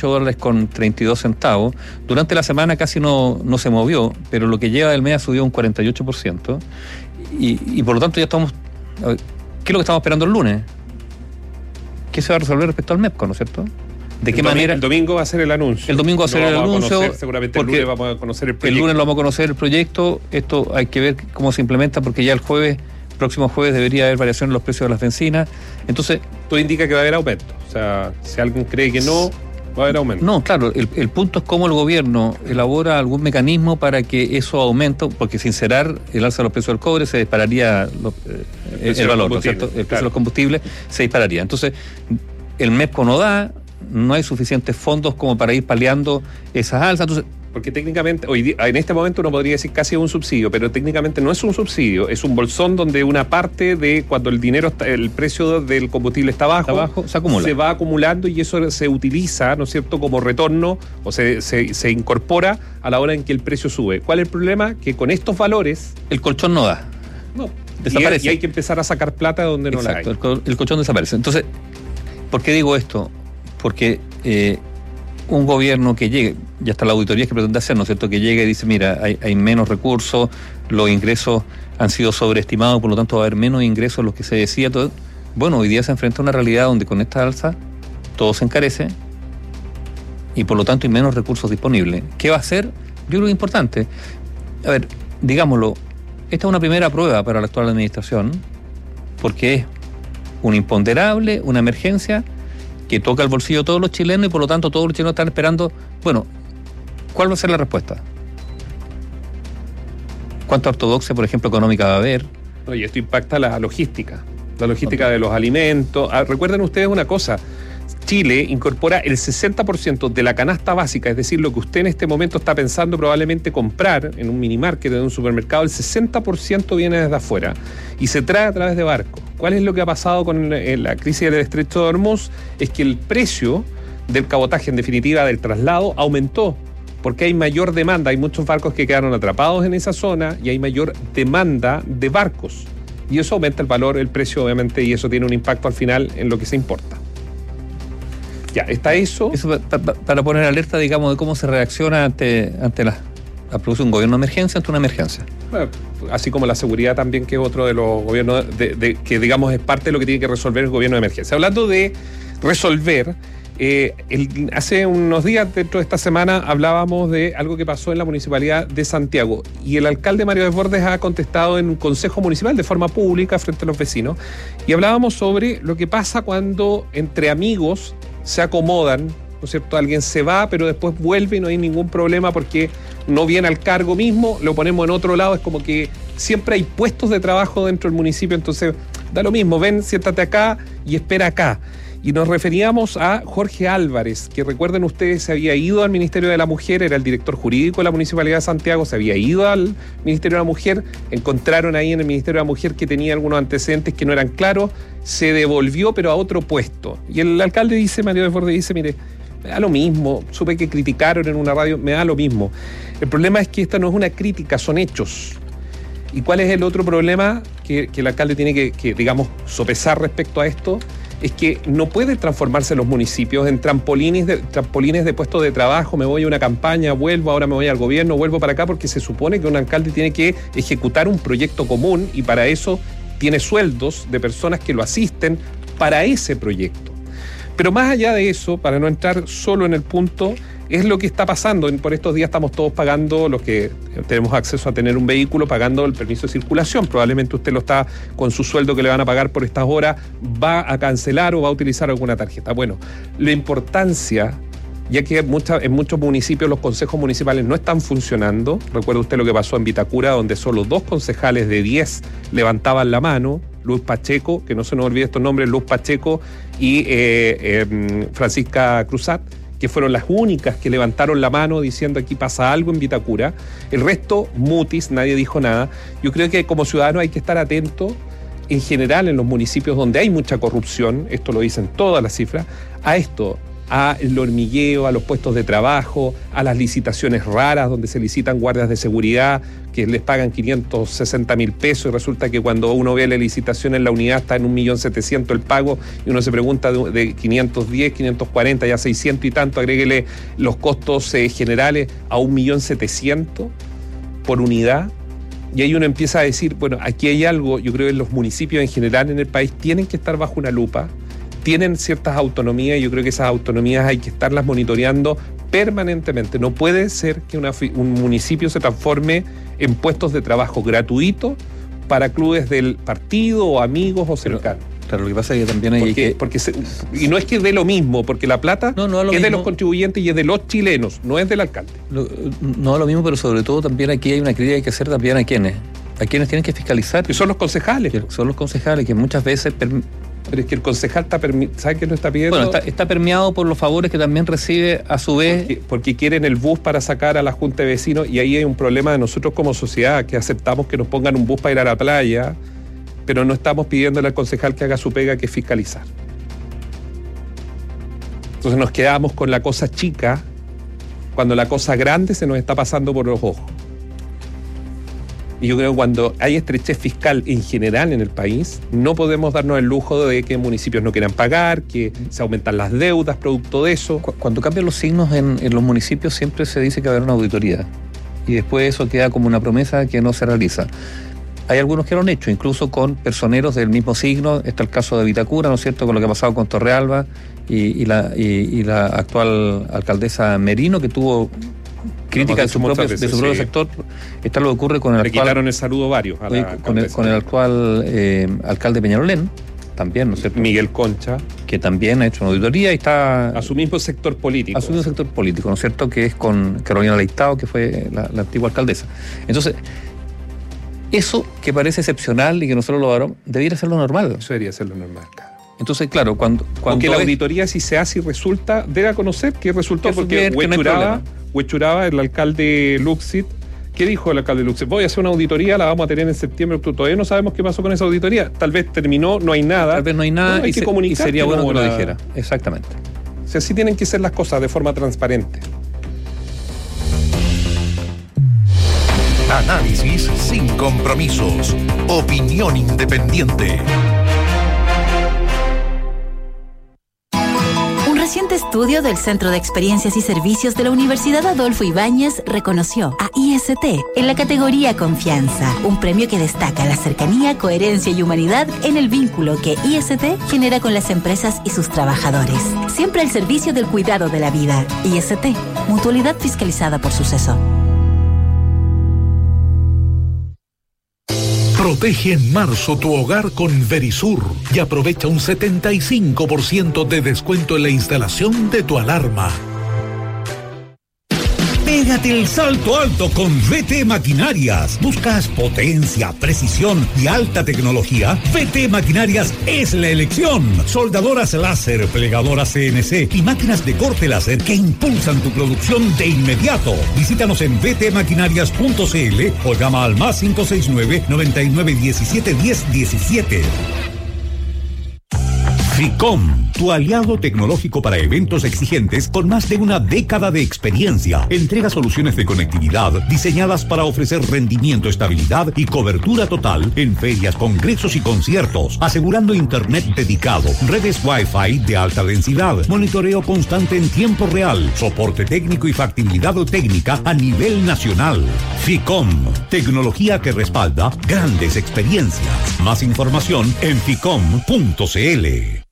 S5: $98,32. Durante la semana casi no se movió, pero lo que lleva del mes subió un 48%. Y por lo tanto ya estamos... A ver, ¿qué es lo que estamos esperando el lunes? ¿Qué se va a resolver respecto al MEPCO, no es cierto? ¿De qué manera?
S8: El domingo va a ser el anuncio.
S5: El domingo va a ser el anuncio.
S8: Seguramente el lunes vamos a conocer el proyecto.
S5: El lunes lo vamos a conocer el proyecto. Esto hay que ver cómo se implementa, porque ya el próximo jueves debería haber variación en los precios de las bencinas. Entonces,
S8: todo indica que va a haber aumento. O sea, si alguien cree que no, va a haber aumento.
S5: No, claro, el punto es cómo el gobierno elabora algún mecanismo para que eso aumente, porque sin cerar el alza de los precios del cobre se dispararía el valor, ¿no es cierto? El precio de los combustibles se dispararía. Entonces, el MEPCO no hay suficientes fondos como para ir paliando esas alzas. Entonces,
S8: porque técnicamente, hoy día, en este momento uno podría decir casi un subsidio, pero técnicamente no es un subsidio, es un bolsón donde una parte de cuando el precio del combustible está bajo,
S5: se acumula.
S8: Se va acumulando, y eso se utiliza, ¿no es cierto?, como retorno, o se incorpora a la hora en que el precio sube. ¿Cuál es el problema? Que con estos valores
S5: el colchón no da.
S8: No.
S5: Desaparece.
S8: Y hay que empezar a sacar plata donde no la hay.
S5: El colchón desaparece. Entonces, ¿por qué digo esto? Porque un gobierno que llegue, ya está la auditoría que pretende hacer, ¿no es cierto?, que llegue y dice, mira, hay menos recursos, los ingresos han sido sobreestimados, por lo tanto va a haber menos ingresos de los que se decía. Todo. Bueno, hoy día se enfrenta a una realidad donde con esta alza todo se encarece y por lo tanto hay menos recursos disponibles. ¿Qué va a hacer? Yo creo que es importante. A ver, digámoslo, esta es una primera prueba para la actual administración, porque es un imponderable, una emergencia que toca el bolsillo de todos los chilenos, y por lo tanto todos los chilenos están esperando, bueno, ¿cuál va a ser la respuesta? ¿Cuánta ortodoxia, por ejemplo, económica va a haber?
S8: Y esto impacta la logística de los alimentos. Recuerden ustedes una cosa, Chile incorpora el 60% de la canasta básica, es decir, lo que usted en este momento está pensando probablemente comprar en un minimarket, en un supermercado, el 60% viene desde afuera y se trae a través de barcos. ¿Cuál es lo que ha pasado con la crisis del Estrecho de Hormuz? Es que el precio del cabotaje, en definitiva del traslado, aumentó porque hay mayor demanda, hay muchos barcos que quedaron atrapados en esa zona y hay mayor demanda de barcos. Y eso aumenta el valor, el precio, obviamente, y eso tiene un impacto al final en lo que se importa. Ya, está eso.
S5: Eso para poner alerta, digamos, de cómo se reacciona ante la producción de un gobierno de emergencia ante una emergencia.
S8: Bueno, así como la seguridad también, que es otro de los gobiernos, que digamos es parte de lo que tiene que resolver el gobierno de emergencia. Hablando de resolver, hace unos días, dentro de esta semana, hablábamos de algo que pasó en la Municipalidad de Santiago, y el alcalde Mario Desbordes ha contestado en un consejo municipal de forma pública frente a los vecinos, y hablábamos sobre lo que pasa cuando entre amigos se acomodan, ¿no es cierto? Alguien se va, pero después vuelve y no hay ningún problema porque no viene al cargo mismo, lo ponemos en otro lado, es como que siempre hay puestos de trabajo dentro del municipio, entonces da lo mismo, ven, siéntate acá y espera acá. Y nos referíamos a Jorge Álvarez, que recuerden ustedes, se había ido al Ministerio de la Mujer, era el director jurídico de la Municipalidad de Santiago, se había ido al Ministerio de la Mujer, encontraron ahí en el Ministerio de la Mujer que tenía algunos antecedentes que no eran claros, se devolvió pero a otro puesto. Y el alcalde dice, Mario Desbordes dice, mire, me da lo mismo, supe que criticaron en una radio, me da lo mismo. El problema es que esta no es una crítica, son hechos. ¿Y cuál es el otro problema que el alcalde tiene que, digamos, sopesar respecto a esto? Es que no puede transformarse los municipios en trampolines de puestos de trabajo, me voy a una campaña, vuelvo, ahora me voy al gobierno, vuelvo para acá, porque se supone que un alcalde tiene que ejecutar un proyecto común y para eso tiene sueldos de personas que lo asisten para ese proyecto. Pero más allá de eso, para no entrar solo en el punto, es lo que está pasando. Por estos días estamos todos pagando, los que tenemos acceso a tener un vehículo, pagando el permiso de circulación. Probablemente usted lo está, con su sueldo que le van a pagar por estas horas, va a cancelar o va a utilizar alguna tarjeta. Bueno, la importancia, ya que en muchos municipios los consejos municipales no están funcionando. Recuerda usted lo que pasó en Vitacura, donde solo 2 concejales de 10 levantaban la mano. Luz Pacheco, que no se nos olvide estos nombres, Luz Pacheco y Francisca Cruzat, que fueron las únicas que levantaron la mano diciendo aquí pasa algo en Vitacura. El resto, mutis, nadie dijo nada. Yo creo que como ciudadano hay que estar atento en general en los municipios donde hay mucha corrupción, esto lo dicen todas las cifras, a esto, a el hormigueo, a los puestos de trabajo, a las licitaciones raras donde se licitan guardias de seguridad que les pagan 560.000 pesos y resulta que cuando uno ve la licitación en la unidad está en 1.700.000 el pago y uno se pregunta de 510, 540, ya 600 y tanto, agréguele los costos generales a 1.700.000 por unidad. Y ahí uno empieza a decir, bueno, aquí hay algo, yo creo que los municipios en general en el país tienen que estar bajo una lupa, tienen ciertas autonomías y yo creo que esas autonomías hay que estarlas monitoreando permanentemente. No puede ser que un municipio se transforme en puestos de trabajo gratuitos para clubes del partido o amigos o cercanos.
S5: Claro, lo que pasa es que también hay
S8: y no es que dé lo mismo, porque la plata
S5: es
S8: mismo de los contribuyentes y es de los chilenos, no es del alcalde.
S5: No es lo mismo, pero sobre todo también aquí hay una crítica que hay que hacer también a quienes tienen que fiscalizar.
S8: Que son los concejales.
S5: Son los concejales que muchas veces...
S8: Pero es que el concejal ¿sabe qué no está pidiendo?
S5: Bueno, está permeado por los favores que también recibe a su vez.
S8: Porque quieren el bus para sacar a la Junta de Vecinos y ahí hay un problema de nosotros como sociedad, que aceptamos que nos pongan un bus para ir a la playa, pero no estamos pidiéndole al concejal que haga su pega, que es fiscalizar. Entonces nos quedamos con la cosa chica cuando la cosa grande se nos está pasando por los ojos. Y yo creo que cuando hay estrechez fiscal en general en el país, no podemos darnos el lujo de que municipios no quieran pagar, que se aumentan las deudas producto de eso.
S5: Cuando cambian los signos en los municipios siempre se dice que va a haber una auditoría. Y después eso queda como una promesa que no se realiza. Hay algunos que lo han hecho, incluso con personeros del mismo signo. Está el caso de Vitacura, ¿no es cierto?, con lo que ha pasado con Torrealba y la actual alcaldesa Merino, que tuvo crítica de su propio sector. Está lo que ocurre con el
S8: actual... Le quitaron el saludo varios.
S5: Con el actual alcalde Peñalolén, también, ¿no es cierto?
S8: Miguel Concha.
S5: Que también ha hecho una auditoría y está...
S8: A su mismo sector político.
S5: A su mismo sector político, ¿no es cierto?, que es con Carolina Leitao, que fue la antigua alcaldesa. Entonces, eso que parece excepcional y que nosotros lo vamos, debiera ser lo normal.
S8: Eso debería ser lo normal, claro.
S5: Entonces, claro, cuando
S8: la auditoría, si se hace y resulta, debe conocer qué resultó, porque Huechuraba, el alcalde Luxit, ¿qué dijo el alcalde Luxit? Voy a hacer una auditoría, la vamos a tener en septiembre, todavía no sabemos qué pasó con esa auditoría, tal vez terminó, no hay nada.
S5: Tal vez no hay nada,
S8: hay que comunicar.
S5: Y sería bueno que lo dijera. Exactamente.
S8: O sea, así tienen que ser las cosas de forma transparente.
S4: Análisis sin compromisos. Opinión independiente.
S9: Un reciente estudio del Centro de Experiencias y Servicios de la Universidad Adolfo Ibáñez reconoció a IST en la categoría Confianza, un premio que destaca la cercanía, coherencia y humanidad en el vínculo que IST genera con las empresas y sus trabajadores. Siempre al servicio del cuidado de la vida. IST, mutualidad fiscalizada por Suceso.
S6: Protege en marzo tu hogar con Verisur y aprovecha un 75% de descuento en la instalación de tu alarma.
S10: Pégate el salto alto con VT Maquinarias. ¿Buscas potencia, precisión y alta tecnología? VT Maquinarias es la elección. Soldadoras láser, plegadoras CNC y máquinas de corte láser que impulsan tu producción de inmediato. Visítanos en vtmaquinarias.cl o llama al +569 9917 1017. FICOM, tu aliado tecnológico para eventos exigentes con más de una década de experiencia. Entrega soluciones de conectividad diseñadas para ofrecer rendimiento, estabilidad y cobertura total en ferias, congresos y conciertos, asegurando internet dedicado, redes Wi-Fi de alta densidad, monitoreo constante en tiempo real, soporte técnico y factibilidad técnica a nivel nacional. FICOM, tecnología que respalda grandes experiencias. Más información en ficom.cl.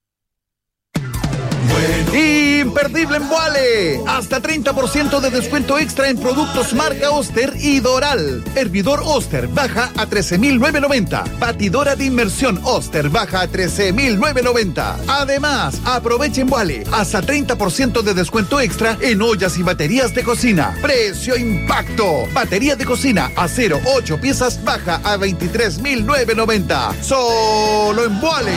S12: Imperdible en Vuale. Hasta 30% de descuento extra en productos marca Oster y Doral. Hervidor Oster baja a 13.990. Batidora de inmersión Oster baja a 13.990. Además, aprovechen Vuale. Hasta 30% de descuento extra en ollas y baterías de cocina. Precio impacto. Batería de cocina acero 8 piezas baja a 23.990. Solo en Vuale.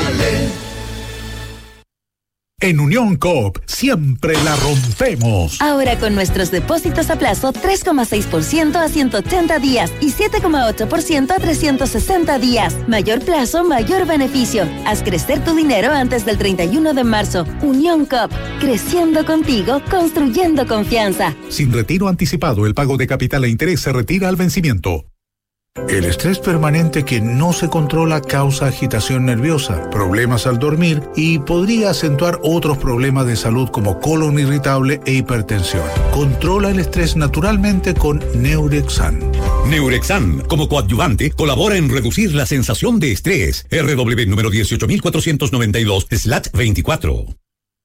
S6: En Unión Coop siempre la rompemos.
S9: Ahora con nuestros depósitos a plazo 3,6% a 180 días y 7,8% a 360 días. Mayor plazo, mayor beneficio. Haz crecer tu dinero antes del 31 de marzo. Unión Coop, creciendo contigo, construyendo confianza.
S6: Sin retiro anticipado, el pago de capital e interés se retira al vencimiento. El estrés permanente que no se controla causa agitación nerviosa, problemas al dormir y podría acentuar otros problemas de salud como colon irritable e hipertensión. Controla el estrés naturalmente con Neurexan.
S10: Neurexan, como coadyuvante, colabora en reducir la sensación de estrés. RW número 18492/24.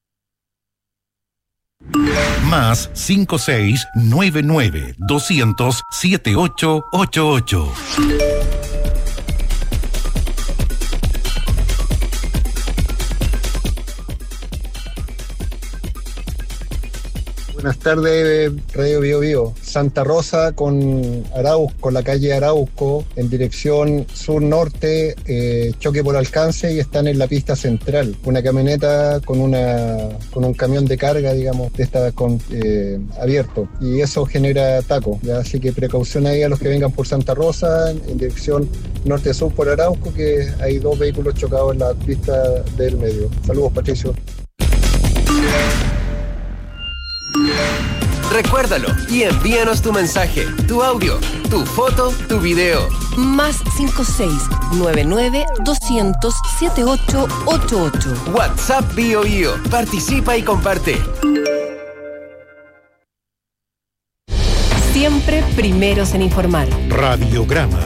S4: Más 5699 200 7888.
S13: Buenas tardes, Radio Bio Bio. Santa Rosa con la calle Arauco, en dirección sur-norte, choque por alcance y están en la pista central. Una camioneta con un camión de carga, digamos, abierto. Y eso genera taco, ¿ya? Así que precaución ahí a los que vengan por Santa Rosa, en dirección norte-sur por Arauco, que hay 2 vehículos chocados en la pista del medio. Saludos, Patricio.
S11: Recuérdalo y envíanos tu mensaje, tu audio, tu foto, tu video.
S3: Más 5699 200 7888.
S11: WhatsApp Bio Bio. Participa y comparte.
S3: Siempre primeros en informar.
S4: Radiograma.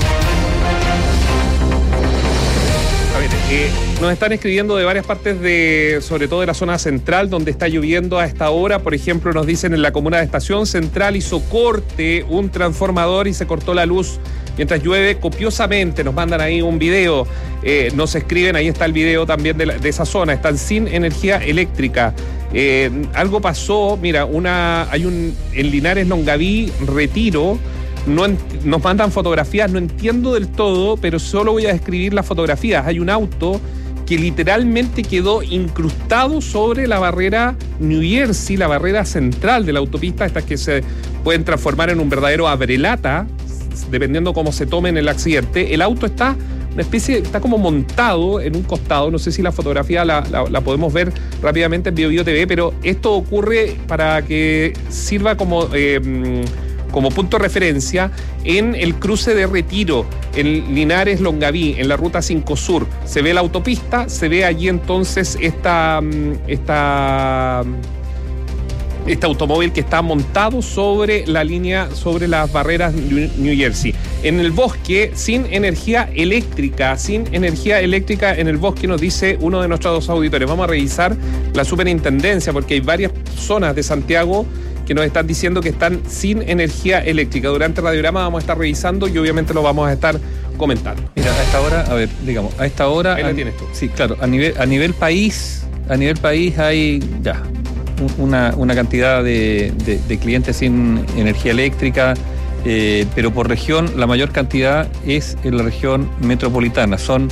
S8: Nos están escribiendo de varias partes sobre todo de la zona central, donde está lloviendo a esta hora. Por ejemplo, nos dicen en la comuna de Estación Central hizo corte un transformador y se cortó la luz mientras llueve copiosamente. Nos mandan ahí un video, nos escriben, ahí está el video también de esa zona. Están sin energía eléctrica. Algo pasó, mira, en Linares Longaví, Retiro. Nos mandan fotografías, no entiendo del todo, pero solo voy a describir las fotografías. Hay un auto que literalmente quedó incrustado sobre la barrera New Jersey, la barrera central de la autopista, estas que se pueden transformar en un verdadero abrelata, dependiendo cómo se tome en el accidente. El auto está como montado en un costado. No sé si la fotografía la podemos ver rápidamente en Bio Bio TV, pero esto ocurre para que sirva como punto de referencia en el cruce de Retiro, en Linares Longaví, en la ruta 5 Sur. Se ve la autopista, se ve allí entonces este automóvil que está montado sobre la línea, sobre las barreras New Jersey. En el bosque, sin energía eléctrica en el bosque, nos dice uno de nuestros 2 auditores. Vamos a revisar la superintendencia, porque hay varias zonas de Santiago que nos están diciendo que están sin energía eléctrica. Durante el radiograma vamos a estar revisando y obviamente lo vamos a estar comentarlo.
S5: Mira, a esta hora...
S8: Ahí la tienes tú.
S5: Sí, claro, a nivel país hay ya una cantidad de clientes sin energía eléctrica, pero por región la mayor cantidad es en la región metropolitana. Son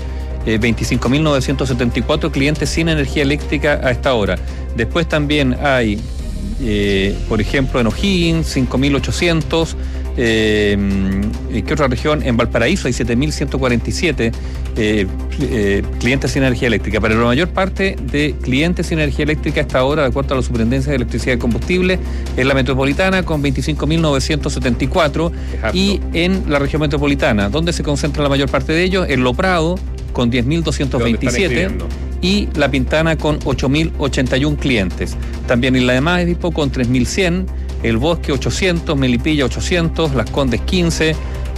S5: 25.974 clientes sin energía eléctrica a esta hora. Después también hay, por ejemplo, en O'Higgins, 5.800. ¿Qué otra región? En Valparaíso hay 7.147 clientes sin energía eléctrica. Pero la mayor parte de clientes sin energía eléctrica a esta hora, de acuerdo a la Superintendencia de Electricidad y Combustible, es la metropolitana con 25.974. Y en la región metropolitana, ¿dónde se concentra la mayor parte de ellos? En Lo Prado con 10.227 y La Pintana con 8.081 clientes. También Isla de Maipo con 3.100, El Bosque 800, Melipilla 800, Las Condes 15,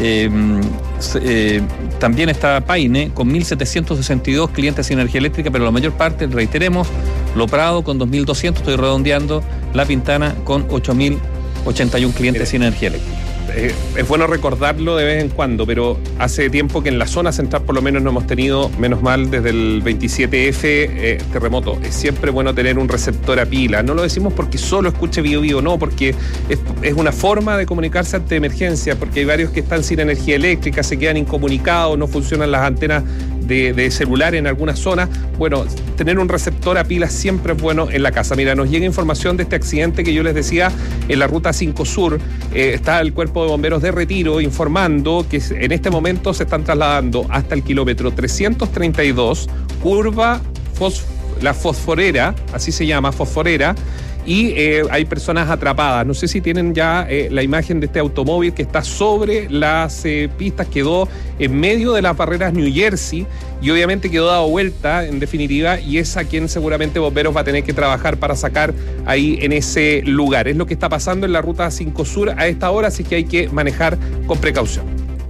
S5: también está Paine con 1.762 clientes sin energía eléctrica, pero la mayor parte, reiteremos, Lo Prado con 2.200, estoy redondeando, La Pintana con 8.081 clientes sin energía eléctrica.
S8: Es bueno recordarlo de vez en cuando, pero hace tiempo que en la zona central por lo menos no hemos tenido, menos mal, desde el 27F terremoto. Es siempre bueno tener un receptor a pila. No lo decimos porque solo escuche Bío Bío, no, porque es una forma de comunicarse ante emergencia, porque hay varios que están sin energía eléctrica, se quedan incomunicados, no funcionan las antenas de celular en algunas zonas. Bueno, tener un receptor a pilas siempre es bueno en la casa. Mira, nos llega información de este accidente que yo les decía en la ruta 5 Sur. Está el Cuerpo de Bomberos de Retiro informando que en este momento se están trasladando hasta el kilómetro 332, curva La Fosforera, así se llama, Fosforera, y hay personas atrapadas. No sé si tienen ya la imagen de este automóvil que está sobre las pistas, quedó en medio de las barreras New Jersey y obviamente quedó dado vuelta, en definitiva, y es a quien seguramente Bomberos va a tener que trabajar para sacar ahí en ese lugar. Es lo que está pasando en la ruta 5 Sur a esta hora, así que hay que manejar con precaución.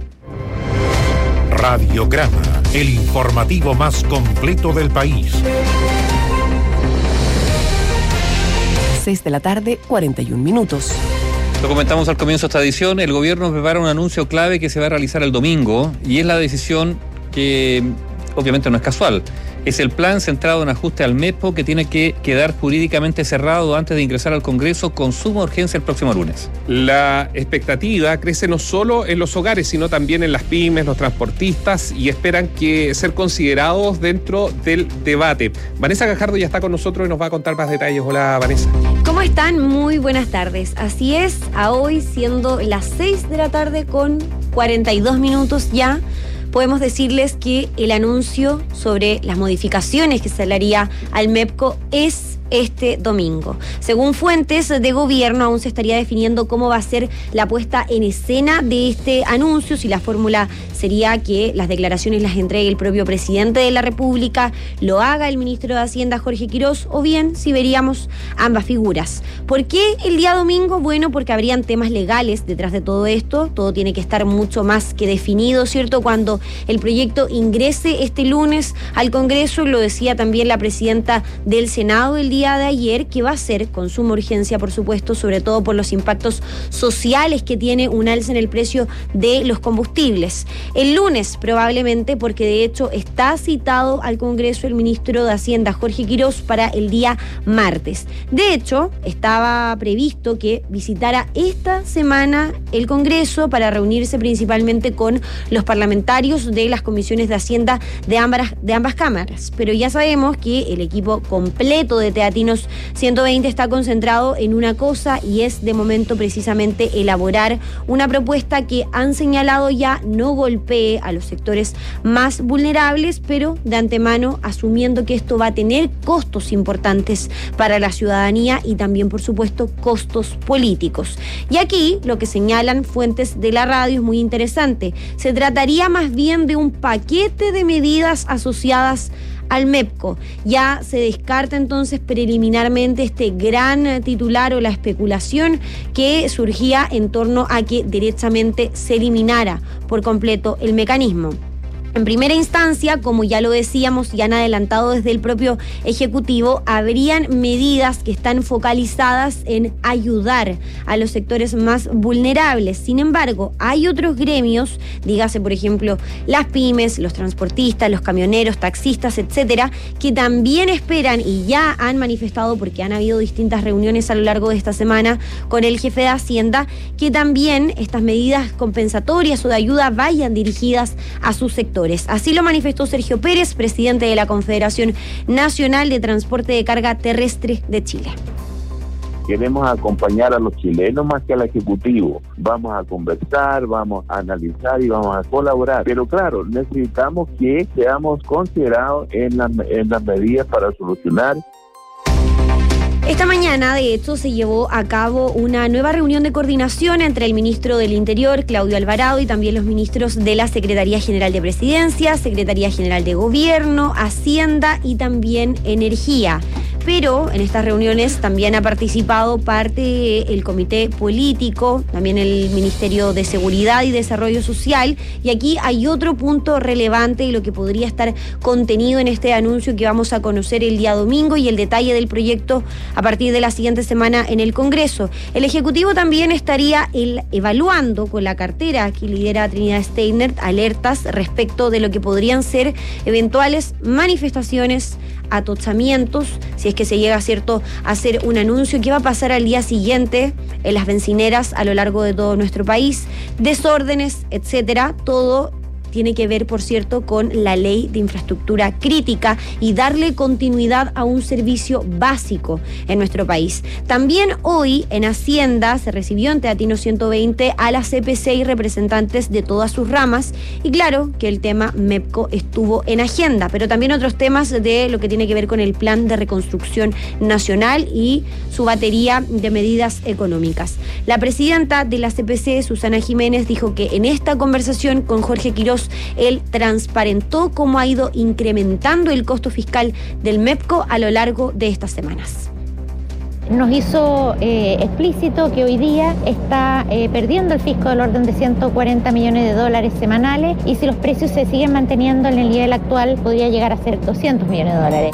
S4: Radiograma, el informativo más completo del país.
S3: 6 de la tarde, 41 minutos.
S5: Lo comentamos al comienzo de esta edición. El gobierno prepara un anuncio clave que se va a realizar el domingo y es la decisión que obviamente no es casual. Es el plan centrado en ajuste al MEPO que tiene que quedar jurídicamente cerrado antes de ingresar al Congreso con suma urgencia el próximo lunes.
S8: La expectativa crece no solo en los hogares, sino también en las pymes, los transportistas, y esperan que ser considerados dentro del debate. Vanessa Gajardo ya está con nosotros y nos va a contar más detalles. Hola, Vanessa.
S14: ¿Cómo están? Muy buenas tardes. Así es, a hoy siendo las 6 de la tarde con 42 minutos ya, podemos decirles que el anuncio sobre las modificaciones que se le haría al MEPCO es este domingo. Según fuentes de gobierno, aún se estaría definiendo cómo va a ser la puesta en escena de este anuncio, si la fórmula sería que las declaraciones las entregue el propio presidente de la República, lo haga el ministro de Hacienda Jorge Quirós, o bien si veríamos ambas figuras. ¿Por qué el día domingo? Bueno, porque habrían temas legales detrás de todo esto, todo tiene que estar mucho más que definido, ¿cierto? Cuando el proyecto ingrese este lunes al Congreso, lo decía también la presidenta del Senado el día de ayer, que va a ser con suma urgencia, por supuesto, sobre todo por los impactos sociales que tiene un alza en el precio de los combustibles. El lunes, probablemente, porque de hecho está citado al Congreso el ministro de Hacienda, Jorge Quirós, para el día martes. De hecho, estaba previsto que visitara esta semana el Congreso para reunirse principalmente con los parlamentarios de las comisiones de Hacienda de ambas cámaras. Pero ya sabemos que el equipo completo de Teatinos 120 está concentrado en una cosa, y es de momento precisamente elaborar una propuesta que han señalado ya no golpee a los sectores más vulnerables, pero de antemano asumiendo que esto va a tener costos importantes para la ciudadanía y también, por supuesto, costos políticos. Y aquí lo que señalan fuentes de la radio es muy interesante. Se trataría más bien de un paquete de medidas asociadas al MEPCO. Ya se descarta entonces preliminarmente este gran titular o la especulación que surgía en torno a que derechamente se eliminara por completo el mecanismo. En primera instancia, como ya lo decíamos y han adelantado desde el propio Ejecutivo, habrían medidas que están focalizadas en ayudar a los sectores más vulnerables. Sin embargo, hay otros gremios, dígase por ejemplo las pymes, los transportistas, los camioneros, taxistas, etcétera, que también esperan y ya han manifestado, porque han habido distintas reuniones a lo largo de esta semana con el jefe de Hacienda, que también estas medidas compensatorias o de ayuda vayan dirigidas a sus sectores. Así lo manifestó Sergio Pérez, presidente de la Confederación Nacional de Transporte de Carga Terrestre de Chile.
S15: Queremos acompañar a los chilenos más que al Ejecutivo. Vamos a conversar, vamos a analizar y vamos a colaborar. Pero claro, necesitamos que seamos considerados en las medidas para solucionar.
S14: Esta mañana, de hecho, se llevó a cabo una nueva reunión de coordinación entre el ministro del Interior, Claudio Alvarado, y también los ministros de la Secretaría General de Presidencia, Secretaría General de Gobierno, Hacienda y también Energía. Pero en estas reuniones también ha participado parte del Comité Político, también el Ministerio de Seguridad y Desarrollo Social, y aquí hay otro punto relevante y lo que podría estar contenido en este anuncio que vamos a conocer el día domingo y el detalle del proyecto a partir de la siguiente semana en el Congreso. El Ejecutivo también estaría evaluando con la cartera que lidera Trinidad Steiner alertas respecto de lo que podrían ser eventuales manifestaciones, atochamientos, si es que se llega, ¿cierto?, a hacer un anuncio que va a pasar al día siguiente en las bencineras a lo largo de todo nuestro país, desórdenes, etcétera, todo tiene que ver, por cierto, con la ley de infraestructura crítica y darle continuidad a un servicio básico en nuestro país. También hoy en Hacienda se recibió en Teatino 120 a la CPC y representantes de todas sus ramas, y claro que el tema MEPCO estuvo en agenda, pero también otros temas de lo que tiene que ver con el plan de reconstrucción nacional y su batería de medidas económicas. La presidenta de la CPC, Susana Jiménez, dijo que en esta conversación con Jorge Quirós, él transparentó cómo ha ido incrementando el costo fiscal del MEPCO a lo largo de estas semanas.
S16: Nos hizo explícito que hoy día está perdiendo el fisco del orden de 140 millones de dólares semanales, y si los precios se siguen manteniendo en el nivel actual podría llegar a ser 200 millones de dólares.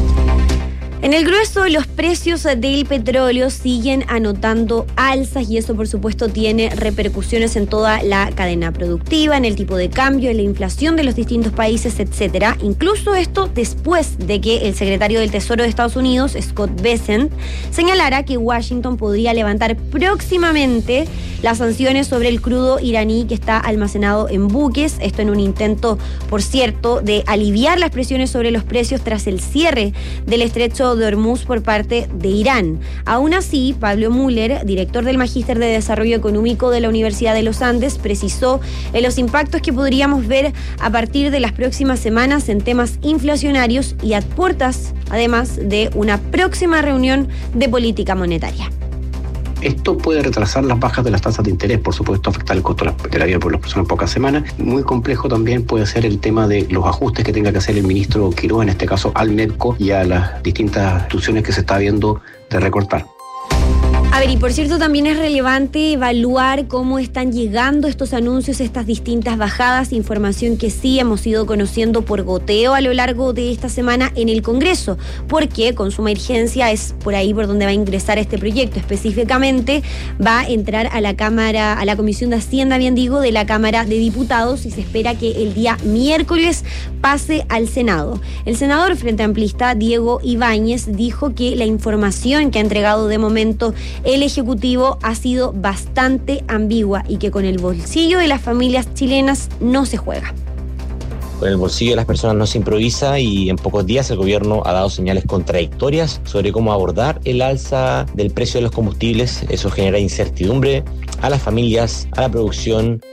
S14: En el grueso, los precios del petróleo siguen anotando alzas y eso, por supuesto, tiene repercusiones en toda la cadena productiva, en el tipo de cambio, en la inflación de los distintos países, etcétera. Incluso esto después de que el secretario del Tesoro de Estados Unidos, Scott Bessent, señalara que Washington podría levantar próximamente las sanciones sobre el crudo iraní que está almacenado en buques. Esto en un intento, por cierto, de aliviar las presiones sobre los precios tras el cierre del estrecho de Hormuz por parte de Irán. Aún así, Pablo Müller, director del Magíster de Desarrollo Económico de la Universidad de los Andes, precisó en los impactos que podríamos ver a partir de las próximas semanas en temas inflacionarios y a puertas, además, de una próxima reunión de política monetaria.
S17: Esto puede retrasar las bajas de las tasas de interés, por supuesto, afectar el costo de la vida por las personas en pocas semanas. Muy complejo también puede ser el tema de los ajustes que tenga que hacer el ministro Quirós, en este caso al MEPCO y a las distintas instituciones que se está viendo de recortar.
S14: A ver, y por cierto, también es relevante evaluar cómo están llegando estos anuncios, estas distintas bajadas, información que sí hemos ido conociendo por goteo a lo largo de esta semana en el Congreso, porque con suma urgencia es por ahí por donde va a ingresar este proyecto. Específicamente va a entrar a la Cámara, a la Comisión de Hacienda, bien digo, de la Cámara de Diputados, y se espera que el día miércoles pase al Senado. El senador frente amplista Diego Ibáñez dijo que la información que ha entregado de momento el Ejecutivo ha sido bastante ambigua y que con el bolsillo de las familias chilenas no se juega.
S18: Con el bolsillo de las personas no se improvisa, y en pocos días el gobierno ha dado señales contradictorias sobre cómo abordar el alza del precio de los combustibles. Eso genera incertidumbre a las familias, a la producción.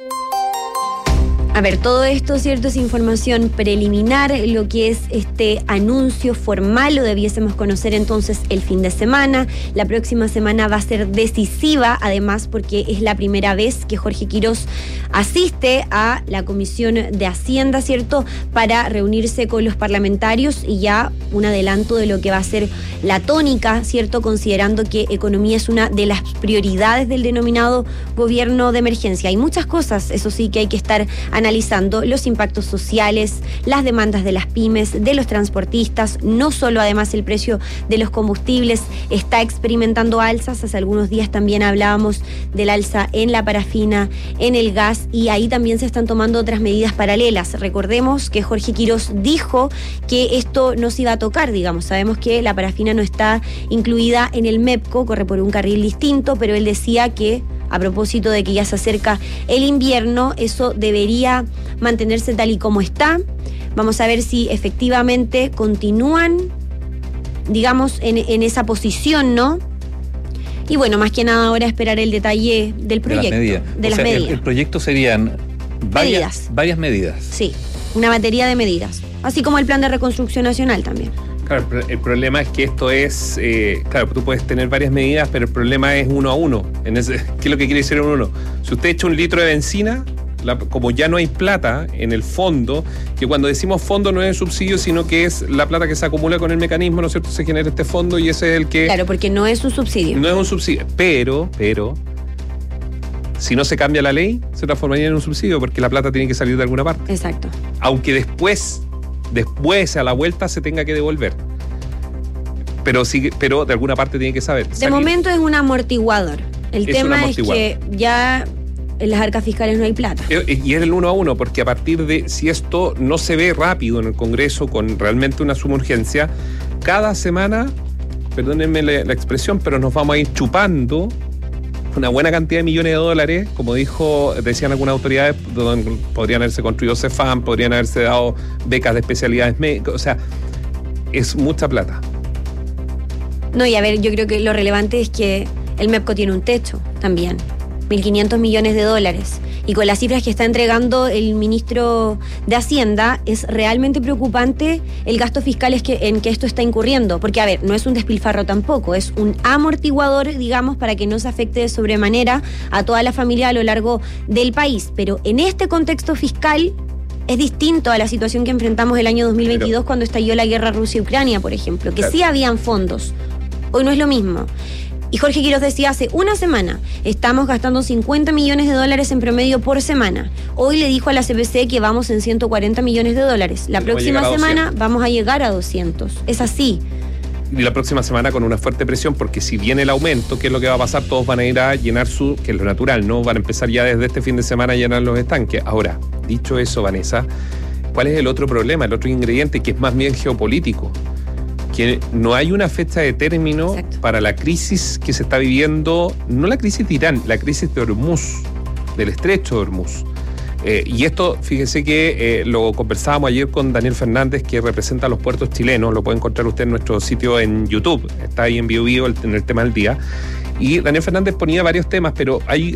S14: A ver, todo esto, cierto, es información preliminar. Lo que es este anuncio formal lo debiésemos conocer entonces el fin de semana. La próxima semana va a ser decisiva, además, porque es la primera vez que Jorge Quirós asiste a la Comisión de Hacienda, cierto, para reunirse con los parlamentarios, y ya un adelanto de lo que va a ser la tónica, cierto, considerando que economía es una de las prioridades del denominado gobierno de emergencia. Hay muchas cosas, eso sí, que hay que estar analizando analizando los impactos sociales, las demandas de las pymes, de los transportistas. No solo además el precio de los combustibles está experimentando alzas. Hace algunos días también hablábamos del alza en la parafina, en el gas, y ahí también se están tomando otras medidas paralelas. Recordemos que Jorge Quirós dijo que esto no se iba a tocar, digamos. Sabemos que la parafina no está incluida en el MEPCO, corre por un carril distinto, pero él decía que a propósito de que ya se acerca el invierno, eso debería mantenerse tal y como está. Vamos a ver si efectivamente continúan, digamos, en esa posición, ¿no? Y bueno, más que nada ahora esperar el detalle del proyecto. De las medidas. El
S5: proyecto serían varias medidas.
S14: Sí, una batería de medidas. Así como el plan de reconstrucción nacional también.
S8: Claro, el problema es que esto es, claro, tú puedes tener varias medidas, pero el problema es uno a uno. ¿Qué es lo que quiere decir uno a uno? Si usted echa un litro de benzina, como ya no hay plata en el fondo, que cuando decimos fondo no es el subsidio, sino que es la plata que se acumula con el mecanismo, ¿no es cierto? Se genera este fondo y ese es el que...
S14: Claro, porque no es un subsidio.
S8: No es un subsidio, pero si no se cambia la ley, se transformaría en un subsidio, porque la plata tiene que salir de alguna parte.
S14: Exacto.
S8: Aunque después a la vuelta se tenga que devolver. Pero de alguna parte tiene que saber.
S14: De momento es un amortiguador. El tema es que ya en las arcas fiscales no hay plata.
S8: Y es el uno a uno, porque a partir de, si esto no se ve rápido en el Congreso con realmente una suma urgencia, cada semana, perdónenme la expresión, pero nos vamos a ir chupando una buena cantidad de millones de dólares, como decían algunas autoridades, donde podrían haberse construido CEFAM, podrían haberse dado becas de especialidades médicas, o sea, es mucha plata.
S14: No, y a ver, yo creo que lo relevante es que el MEPCO tiene un techo también, 1.500 millones de dólares. Y con las cifras que está entregando el ministro de Hacienda, es realmente preocupante el gasto fiscal en que esto está incurriendo. Porque, a ver, no es un despilfarro tampoco, es un amortiguador, digamos, para que no se afecte de sobremanera a toda la familia a lo largo del país. Pero en este contexto fiscal es distinto a la situación que enfrentamos el año 2022 cuando estalló la guerra Rusia-Ucrania, por ejemplo, que sí habían fondos. Hoy no es lo mismo. Y Jorge Quirós decía hace una semana, estamos gastando 50 millones de dólares en promedio por semana. Hoy le dijo a la CPC que vamos en 140 millones de dólares. La próxima semana vamos a llegar a 200. Es así.
S8: Y la próxima semana con una fuerte presión, porque si viene el aumento, ¿qué es lo que va a pasar? Todos van a ir a llenar que es lo natural, ¿no? Van a empezar ya desde este fin de semana a llenar los estanques. Ahora, dicho eso, Vanessa, ¿cuál es el otro problema, el otro ingrediente que es más bien geopolítico? Que no hay una fecha de término para la crisis que se está viviendo, no la crisis de Irán, la crisis de Hormuz, del estrecho de Hormuz. Y esto, fíjese que lo conversábamos ayer con Daniel Fernández, que representa los puertos chilenos, lo puede encontrar usted en nuestro sitio en YouTube, está ahí en Bio en el tema del día. Y Daniel Fernández ponía varios temas, pero hay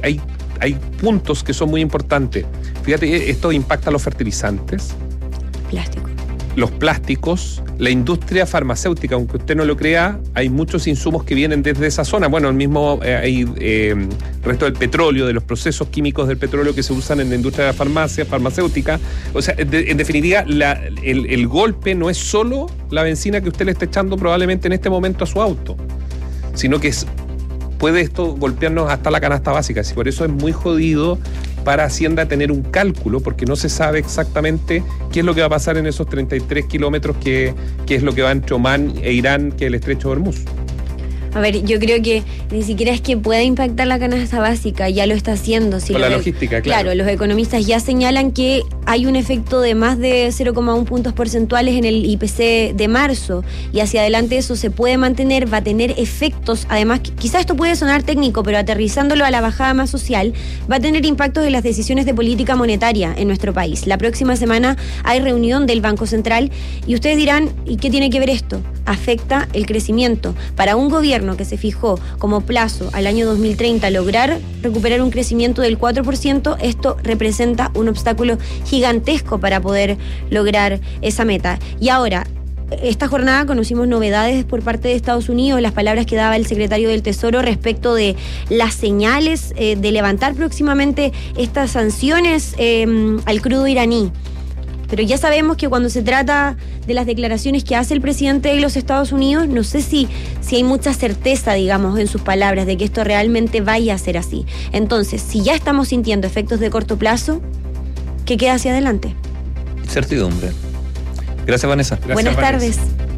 S8: puntos que son muy importantes. Fíjate, esto impacta a los fertilizantes.
S14: Plástico.
S8: Los plásticos, la industria farmacéutica, aunque usted no lo crea, hay muchos insumos que vienen desde esa zona. Bueno, el mismo hay resto del petróleo, de los procesos químicos del petróleo que se usan en la industria de la farmacia, farmacéutica. O sea, en definitiva, el golpe no es solo la benzina que usted le está echando probablemente en este momento a su auto, sino que puede esto golpearnos hasta la canasta básica. Y por eso es muy jodido para Hacienda tener un cálculo, porque no se sabe exactamente qué es lo que va a pasar en esos 33 kilómetros que es lo que va entre Omán e Irán, que es el estrecho de Hormuz.
S14: A ver, yo creo que ni siquiera es que pueda impactar la canasta básica, ya lo está haciendo.
S8: Con la logística, claro.
S14: Claro, los economistas ya señalan que hay un efecto de más de 0,1 puntos porcentuales en el IPC de marzo, y hacia adelante eso se puede mantener, va a tener efectos, además, quizás esto puede sonar técnico, pero aterrizándolo a la bajada más social, va a tener impactos en las decisiones de política monetaria en nuestro país. La próxima semana hay reunión del Banco Central, y ustedes dirán, ¿y qué tiene que ver esto? Afecta el crecimiento. Para un gobierno que se fijó como plazo al año 2030 lograr recuperar un crecimiento del 4%, esto representa un obstáculo gigantesco para poder lograr esa meta. Y ahora, esta jornada conocimos novedades por parte de Estados Unidos, las palabras que daba el secretario del Tesoro respecto de las señales de levantar próximamente estas sanciones al crudo iraní. Pero ya sabemos que cuando se trata de las declaraciones que hace el presidente de los Estados Unidos, no sé si hay mucha certeza, digamos, en sus palabras de que esto realmente vaya a ser así. Entonces, si ya estamos sintiendo efectos de corto plazo, ¿Qué queda hacia adelante?
S5: Certidumbre. Gracias, Vanessa. Gracias,
S14: Buenas tardes.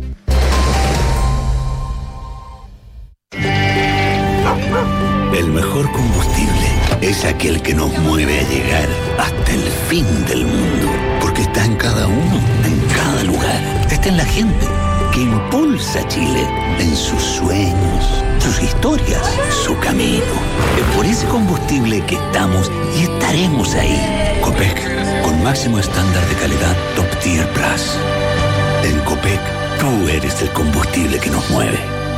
S1: El mejor combustible es aquel que nos mueve a llegar hasta el fin del mundo. Porque está en cada uno, en cada lugar. Está en la gente que impulsa a Chile en sus sueños, sus historias, su camino. Es por ese combustible que estamos y estaremos ahí. Copec, con máximo estándar de calidad Top Tier Plus. En Copec, tú eres el combustible que nos mueve.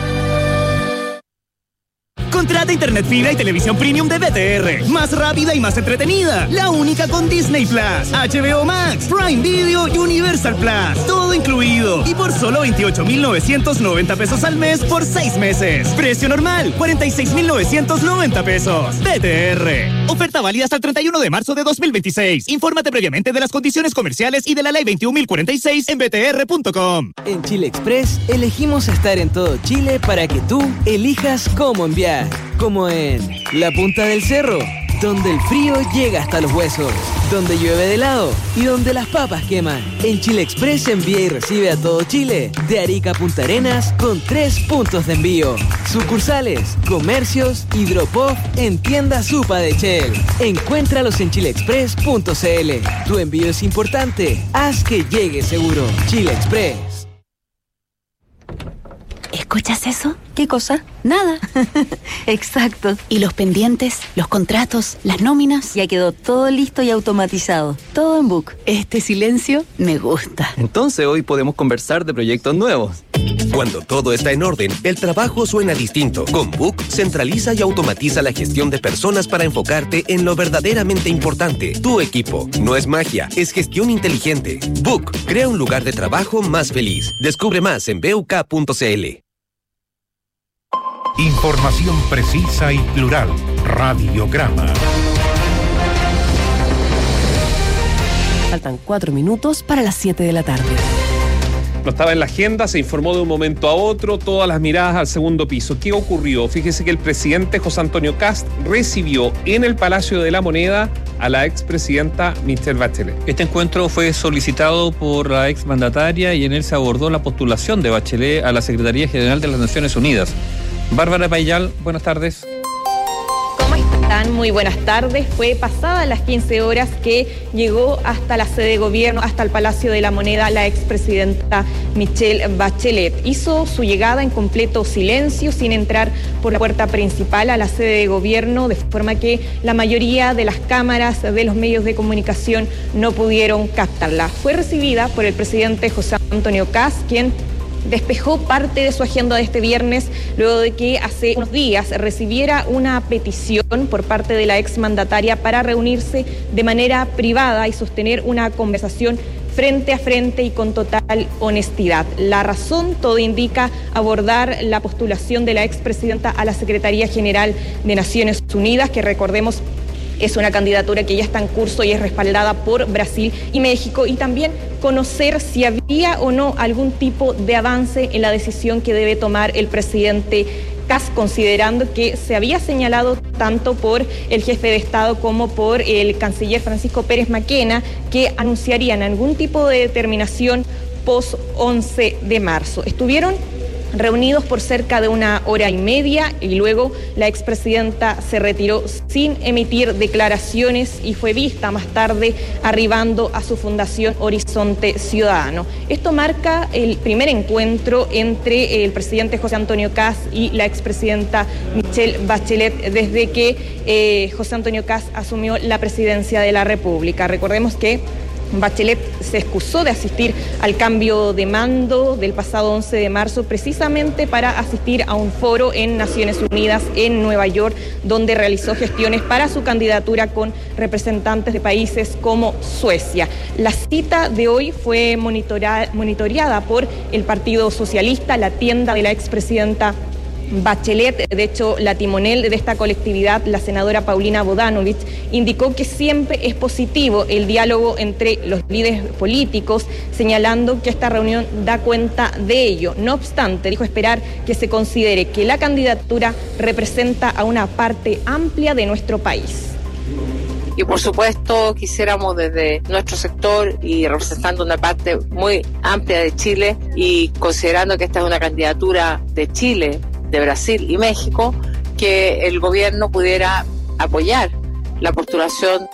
S2: Contrata internet fibra y televisión premium de BTR. Más rápida y más entretenida. La única con Disney Plus, HBO Max, Prime Video y Universal Plus. Todo incluido. Y por solo 28,990 pesos al mes por 6 meses. Precio normal, 46,990 pesos. BTR. Oferta válida hasta el 31 de marzo de 2026. Infórmate previamente de las condiciones comerciales y de la ley 21.046 en btr.com.
S19: En Chile Express elegimos estar en todo Chile para que tú elijas cómo enviar. Como en la punta del cerro, donde el frío llega hasta los huesos, donde llueve de helado y donde las papas queman. En Chile Express envía y recibe a todo Chile, de Arica a Punta Arenas, con 3 puntos de envío. Sucursales, comercios y drop-off en tiendas Supa de Shell. Encuéntralos en chileexpress.cl. Tu envío es importante, haz que llegue seguro. Chile Express.
S9: ¿Escuchas eso?
S14: ¿Qué cosa?
S9: Nada. Exacto. ¿Y los pendientes, los contratos, las nóminas?
S14: Ya quedó todo listo y automatizado. Todo en Book.
S9: Este silencio me gusta.
S20: Entonces hoy podemos conversar de proyectos nuevos.
S11: Cuando todo está en orden, el trabajo suena distinto. Con Book, centraliza y automatiza la gestión de personas para enfocarte en lo verdaderamente importante. Tu equipo. No es magia, es gestión inteligente. Book, crea un lugar de trabajo más feliz. Descubre más en buk.cl.
S4: Información precisa y plural. Radiograma.
S3: Faltan 4 minutos para las 7 de la tarde.
S8: No estaba en la agenda, se informó de un momento a otro, todas las miradas al segundo piso. ¿Qué ocurrió? Fíjese que el presidente José Antonio Kast recibió en el Palacio de la Moneda a la expresidenta Michelle Bachelet.
S5: Este encuentro fue solicitado por la exmandataria y en él se abordó la postulación de Bachelet a la Secretaría General de las Naciones Unidas. Bárbara Payal, buenas tardes.
S21: ¿Cómo están? Muy buenas tardes. Fue pasadas las 15 horas que llegó hasta la sede de gobierno, hasta el Palacio de la Moneda, la expresidenta Michelle Bachelet. Hizo su llegada en completo silencio, sin entrar por la puerta principal a la sede de gobierno, de forma que la mayoría de las cámaras de los medios de comunicación no pudieron captarla. Fue recibida por el presidente José Antonio Kast, quien despejó parte de su agenda de este viernes luego de que hace unos días recibiera una petición por parte de la exmandataria para reunirse de manera privada y sostener una conversación frente a frente y con total honestidad. La razón, todo indica, abordar la postulación de la expresidenta a la Secretaría General de Naciones Unidas, que recordemos es una candidatura que ya está en curso y es respaldada por Brasil y México, y también conocer si había o no algún tipo de avance en la decisión que debe tomar el presidente Kast, considerando que se había señalado tanto por el jefe de Estado como por el canciller Francisco Pérez Maquena que anunciarían algún tipo de determinación post 11 de marzo. Estuvieron reunidos por cerca de 1 hora y media y luego la expresidenta se retiró sin emitir declaraciones y fue vista más tarde arribando a su fundación Horizonte Ciudadano. Esto marca el primer encuentro entre el presidente José Antonio Kast y la expresidenta Michelle Bachelet desde que José Antonio Kast asumió la presidencia de la República. Recordemos que Bachelet se excusó de asistir al cambio de mando del pasado 11 de marzo precisamente para asistir a un foro en Naciones Unidas en Nueva York, donde realizó gestiones para su candidatura con representantes de países como Suecia. La cita de hoy fue monitoreada por el Partido Socialista, la tienda de la expresidenta Bachelet. De hecho, la timonel de esta colectividad, la senadora Paulina Bodanovich, indicó que siempre es positivo el diálogo entre los líderes políticos, señalando que esta reunión da cuenta de ello. No obstante, dijo esperar que se considere que la candidatura representa a una parte amplia de nuestro país.
S7: Y por supuesto quisiéramos desde nuestro sector y representando una parte muy amplia de Chile y considerando que esta es una candidatura de Chile, de Brasil y México, que el gobierno pudiera apoyar la postulación.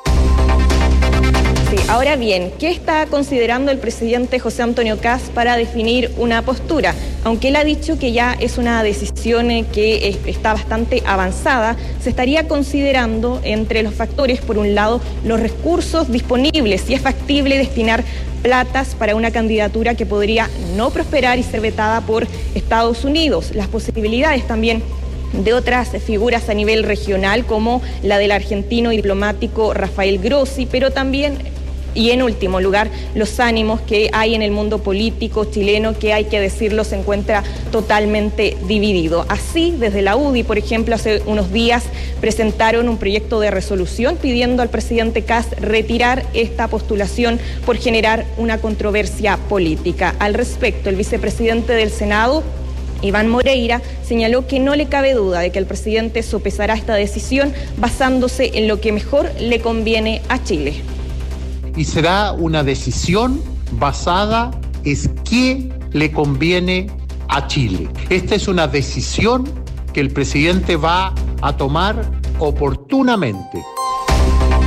S21: Sí, ahora bien, ¿qué está considerando el presidente José Antonio Kast para definir una postura? Aunque él ha dicho que ya es una decisión que está bastante avanzada, se estaría considerando entre los factores, por un lado, los recursos disponibles, si es factible destinar platas para una candidatura que podría no prosperar y ser vetada por Estados Unidos, las posibilidades también de otras figuras a nivel regional como la del argentino diplomático Rafael Grossi, pero también, y en último lugar, los ánimos que hay en el mundo político chileno, que hay que decirlo, se encuentra totalmente dividido. Así, desde la UDI, por ejemplo, hace unos días presentaron un proyecto de resolución pidiendo al presidente Kast retirar esta postulación por generar una controversia política. Al respecto, el vicepresidente del Senado, Iván Moreira, señaló que no le cabe duda de que el presidente sopesará esta decisión basándose en lo que mejor le conviene a Chile.
S22: Y será una decisión basada en qué le conviene a Chile. Esta es una decisión que el presidente va a tomar oportunamente.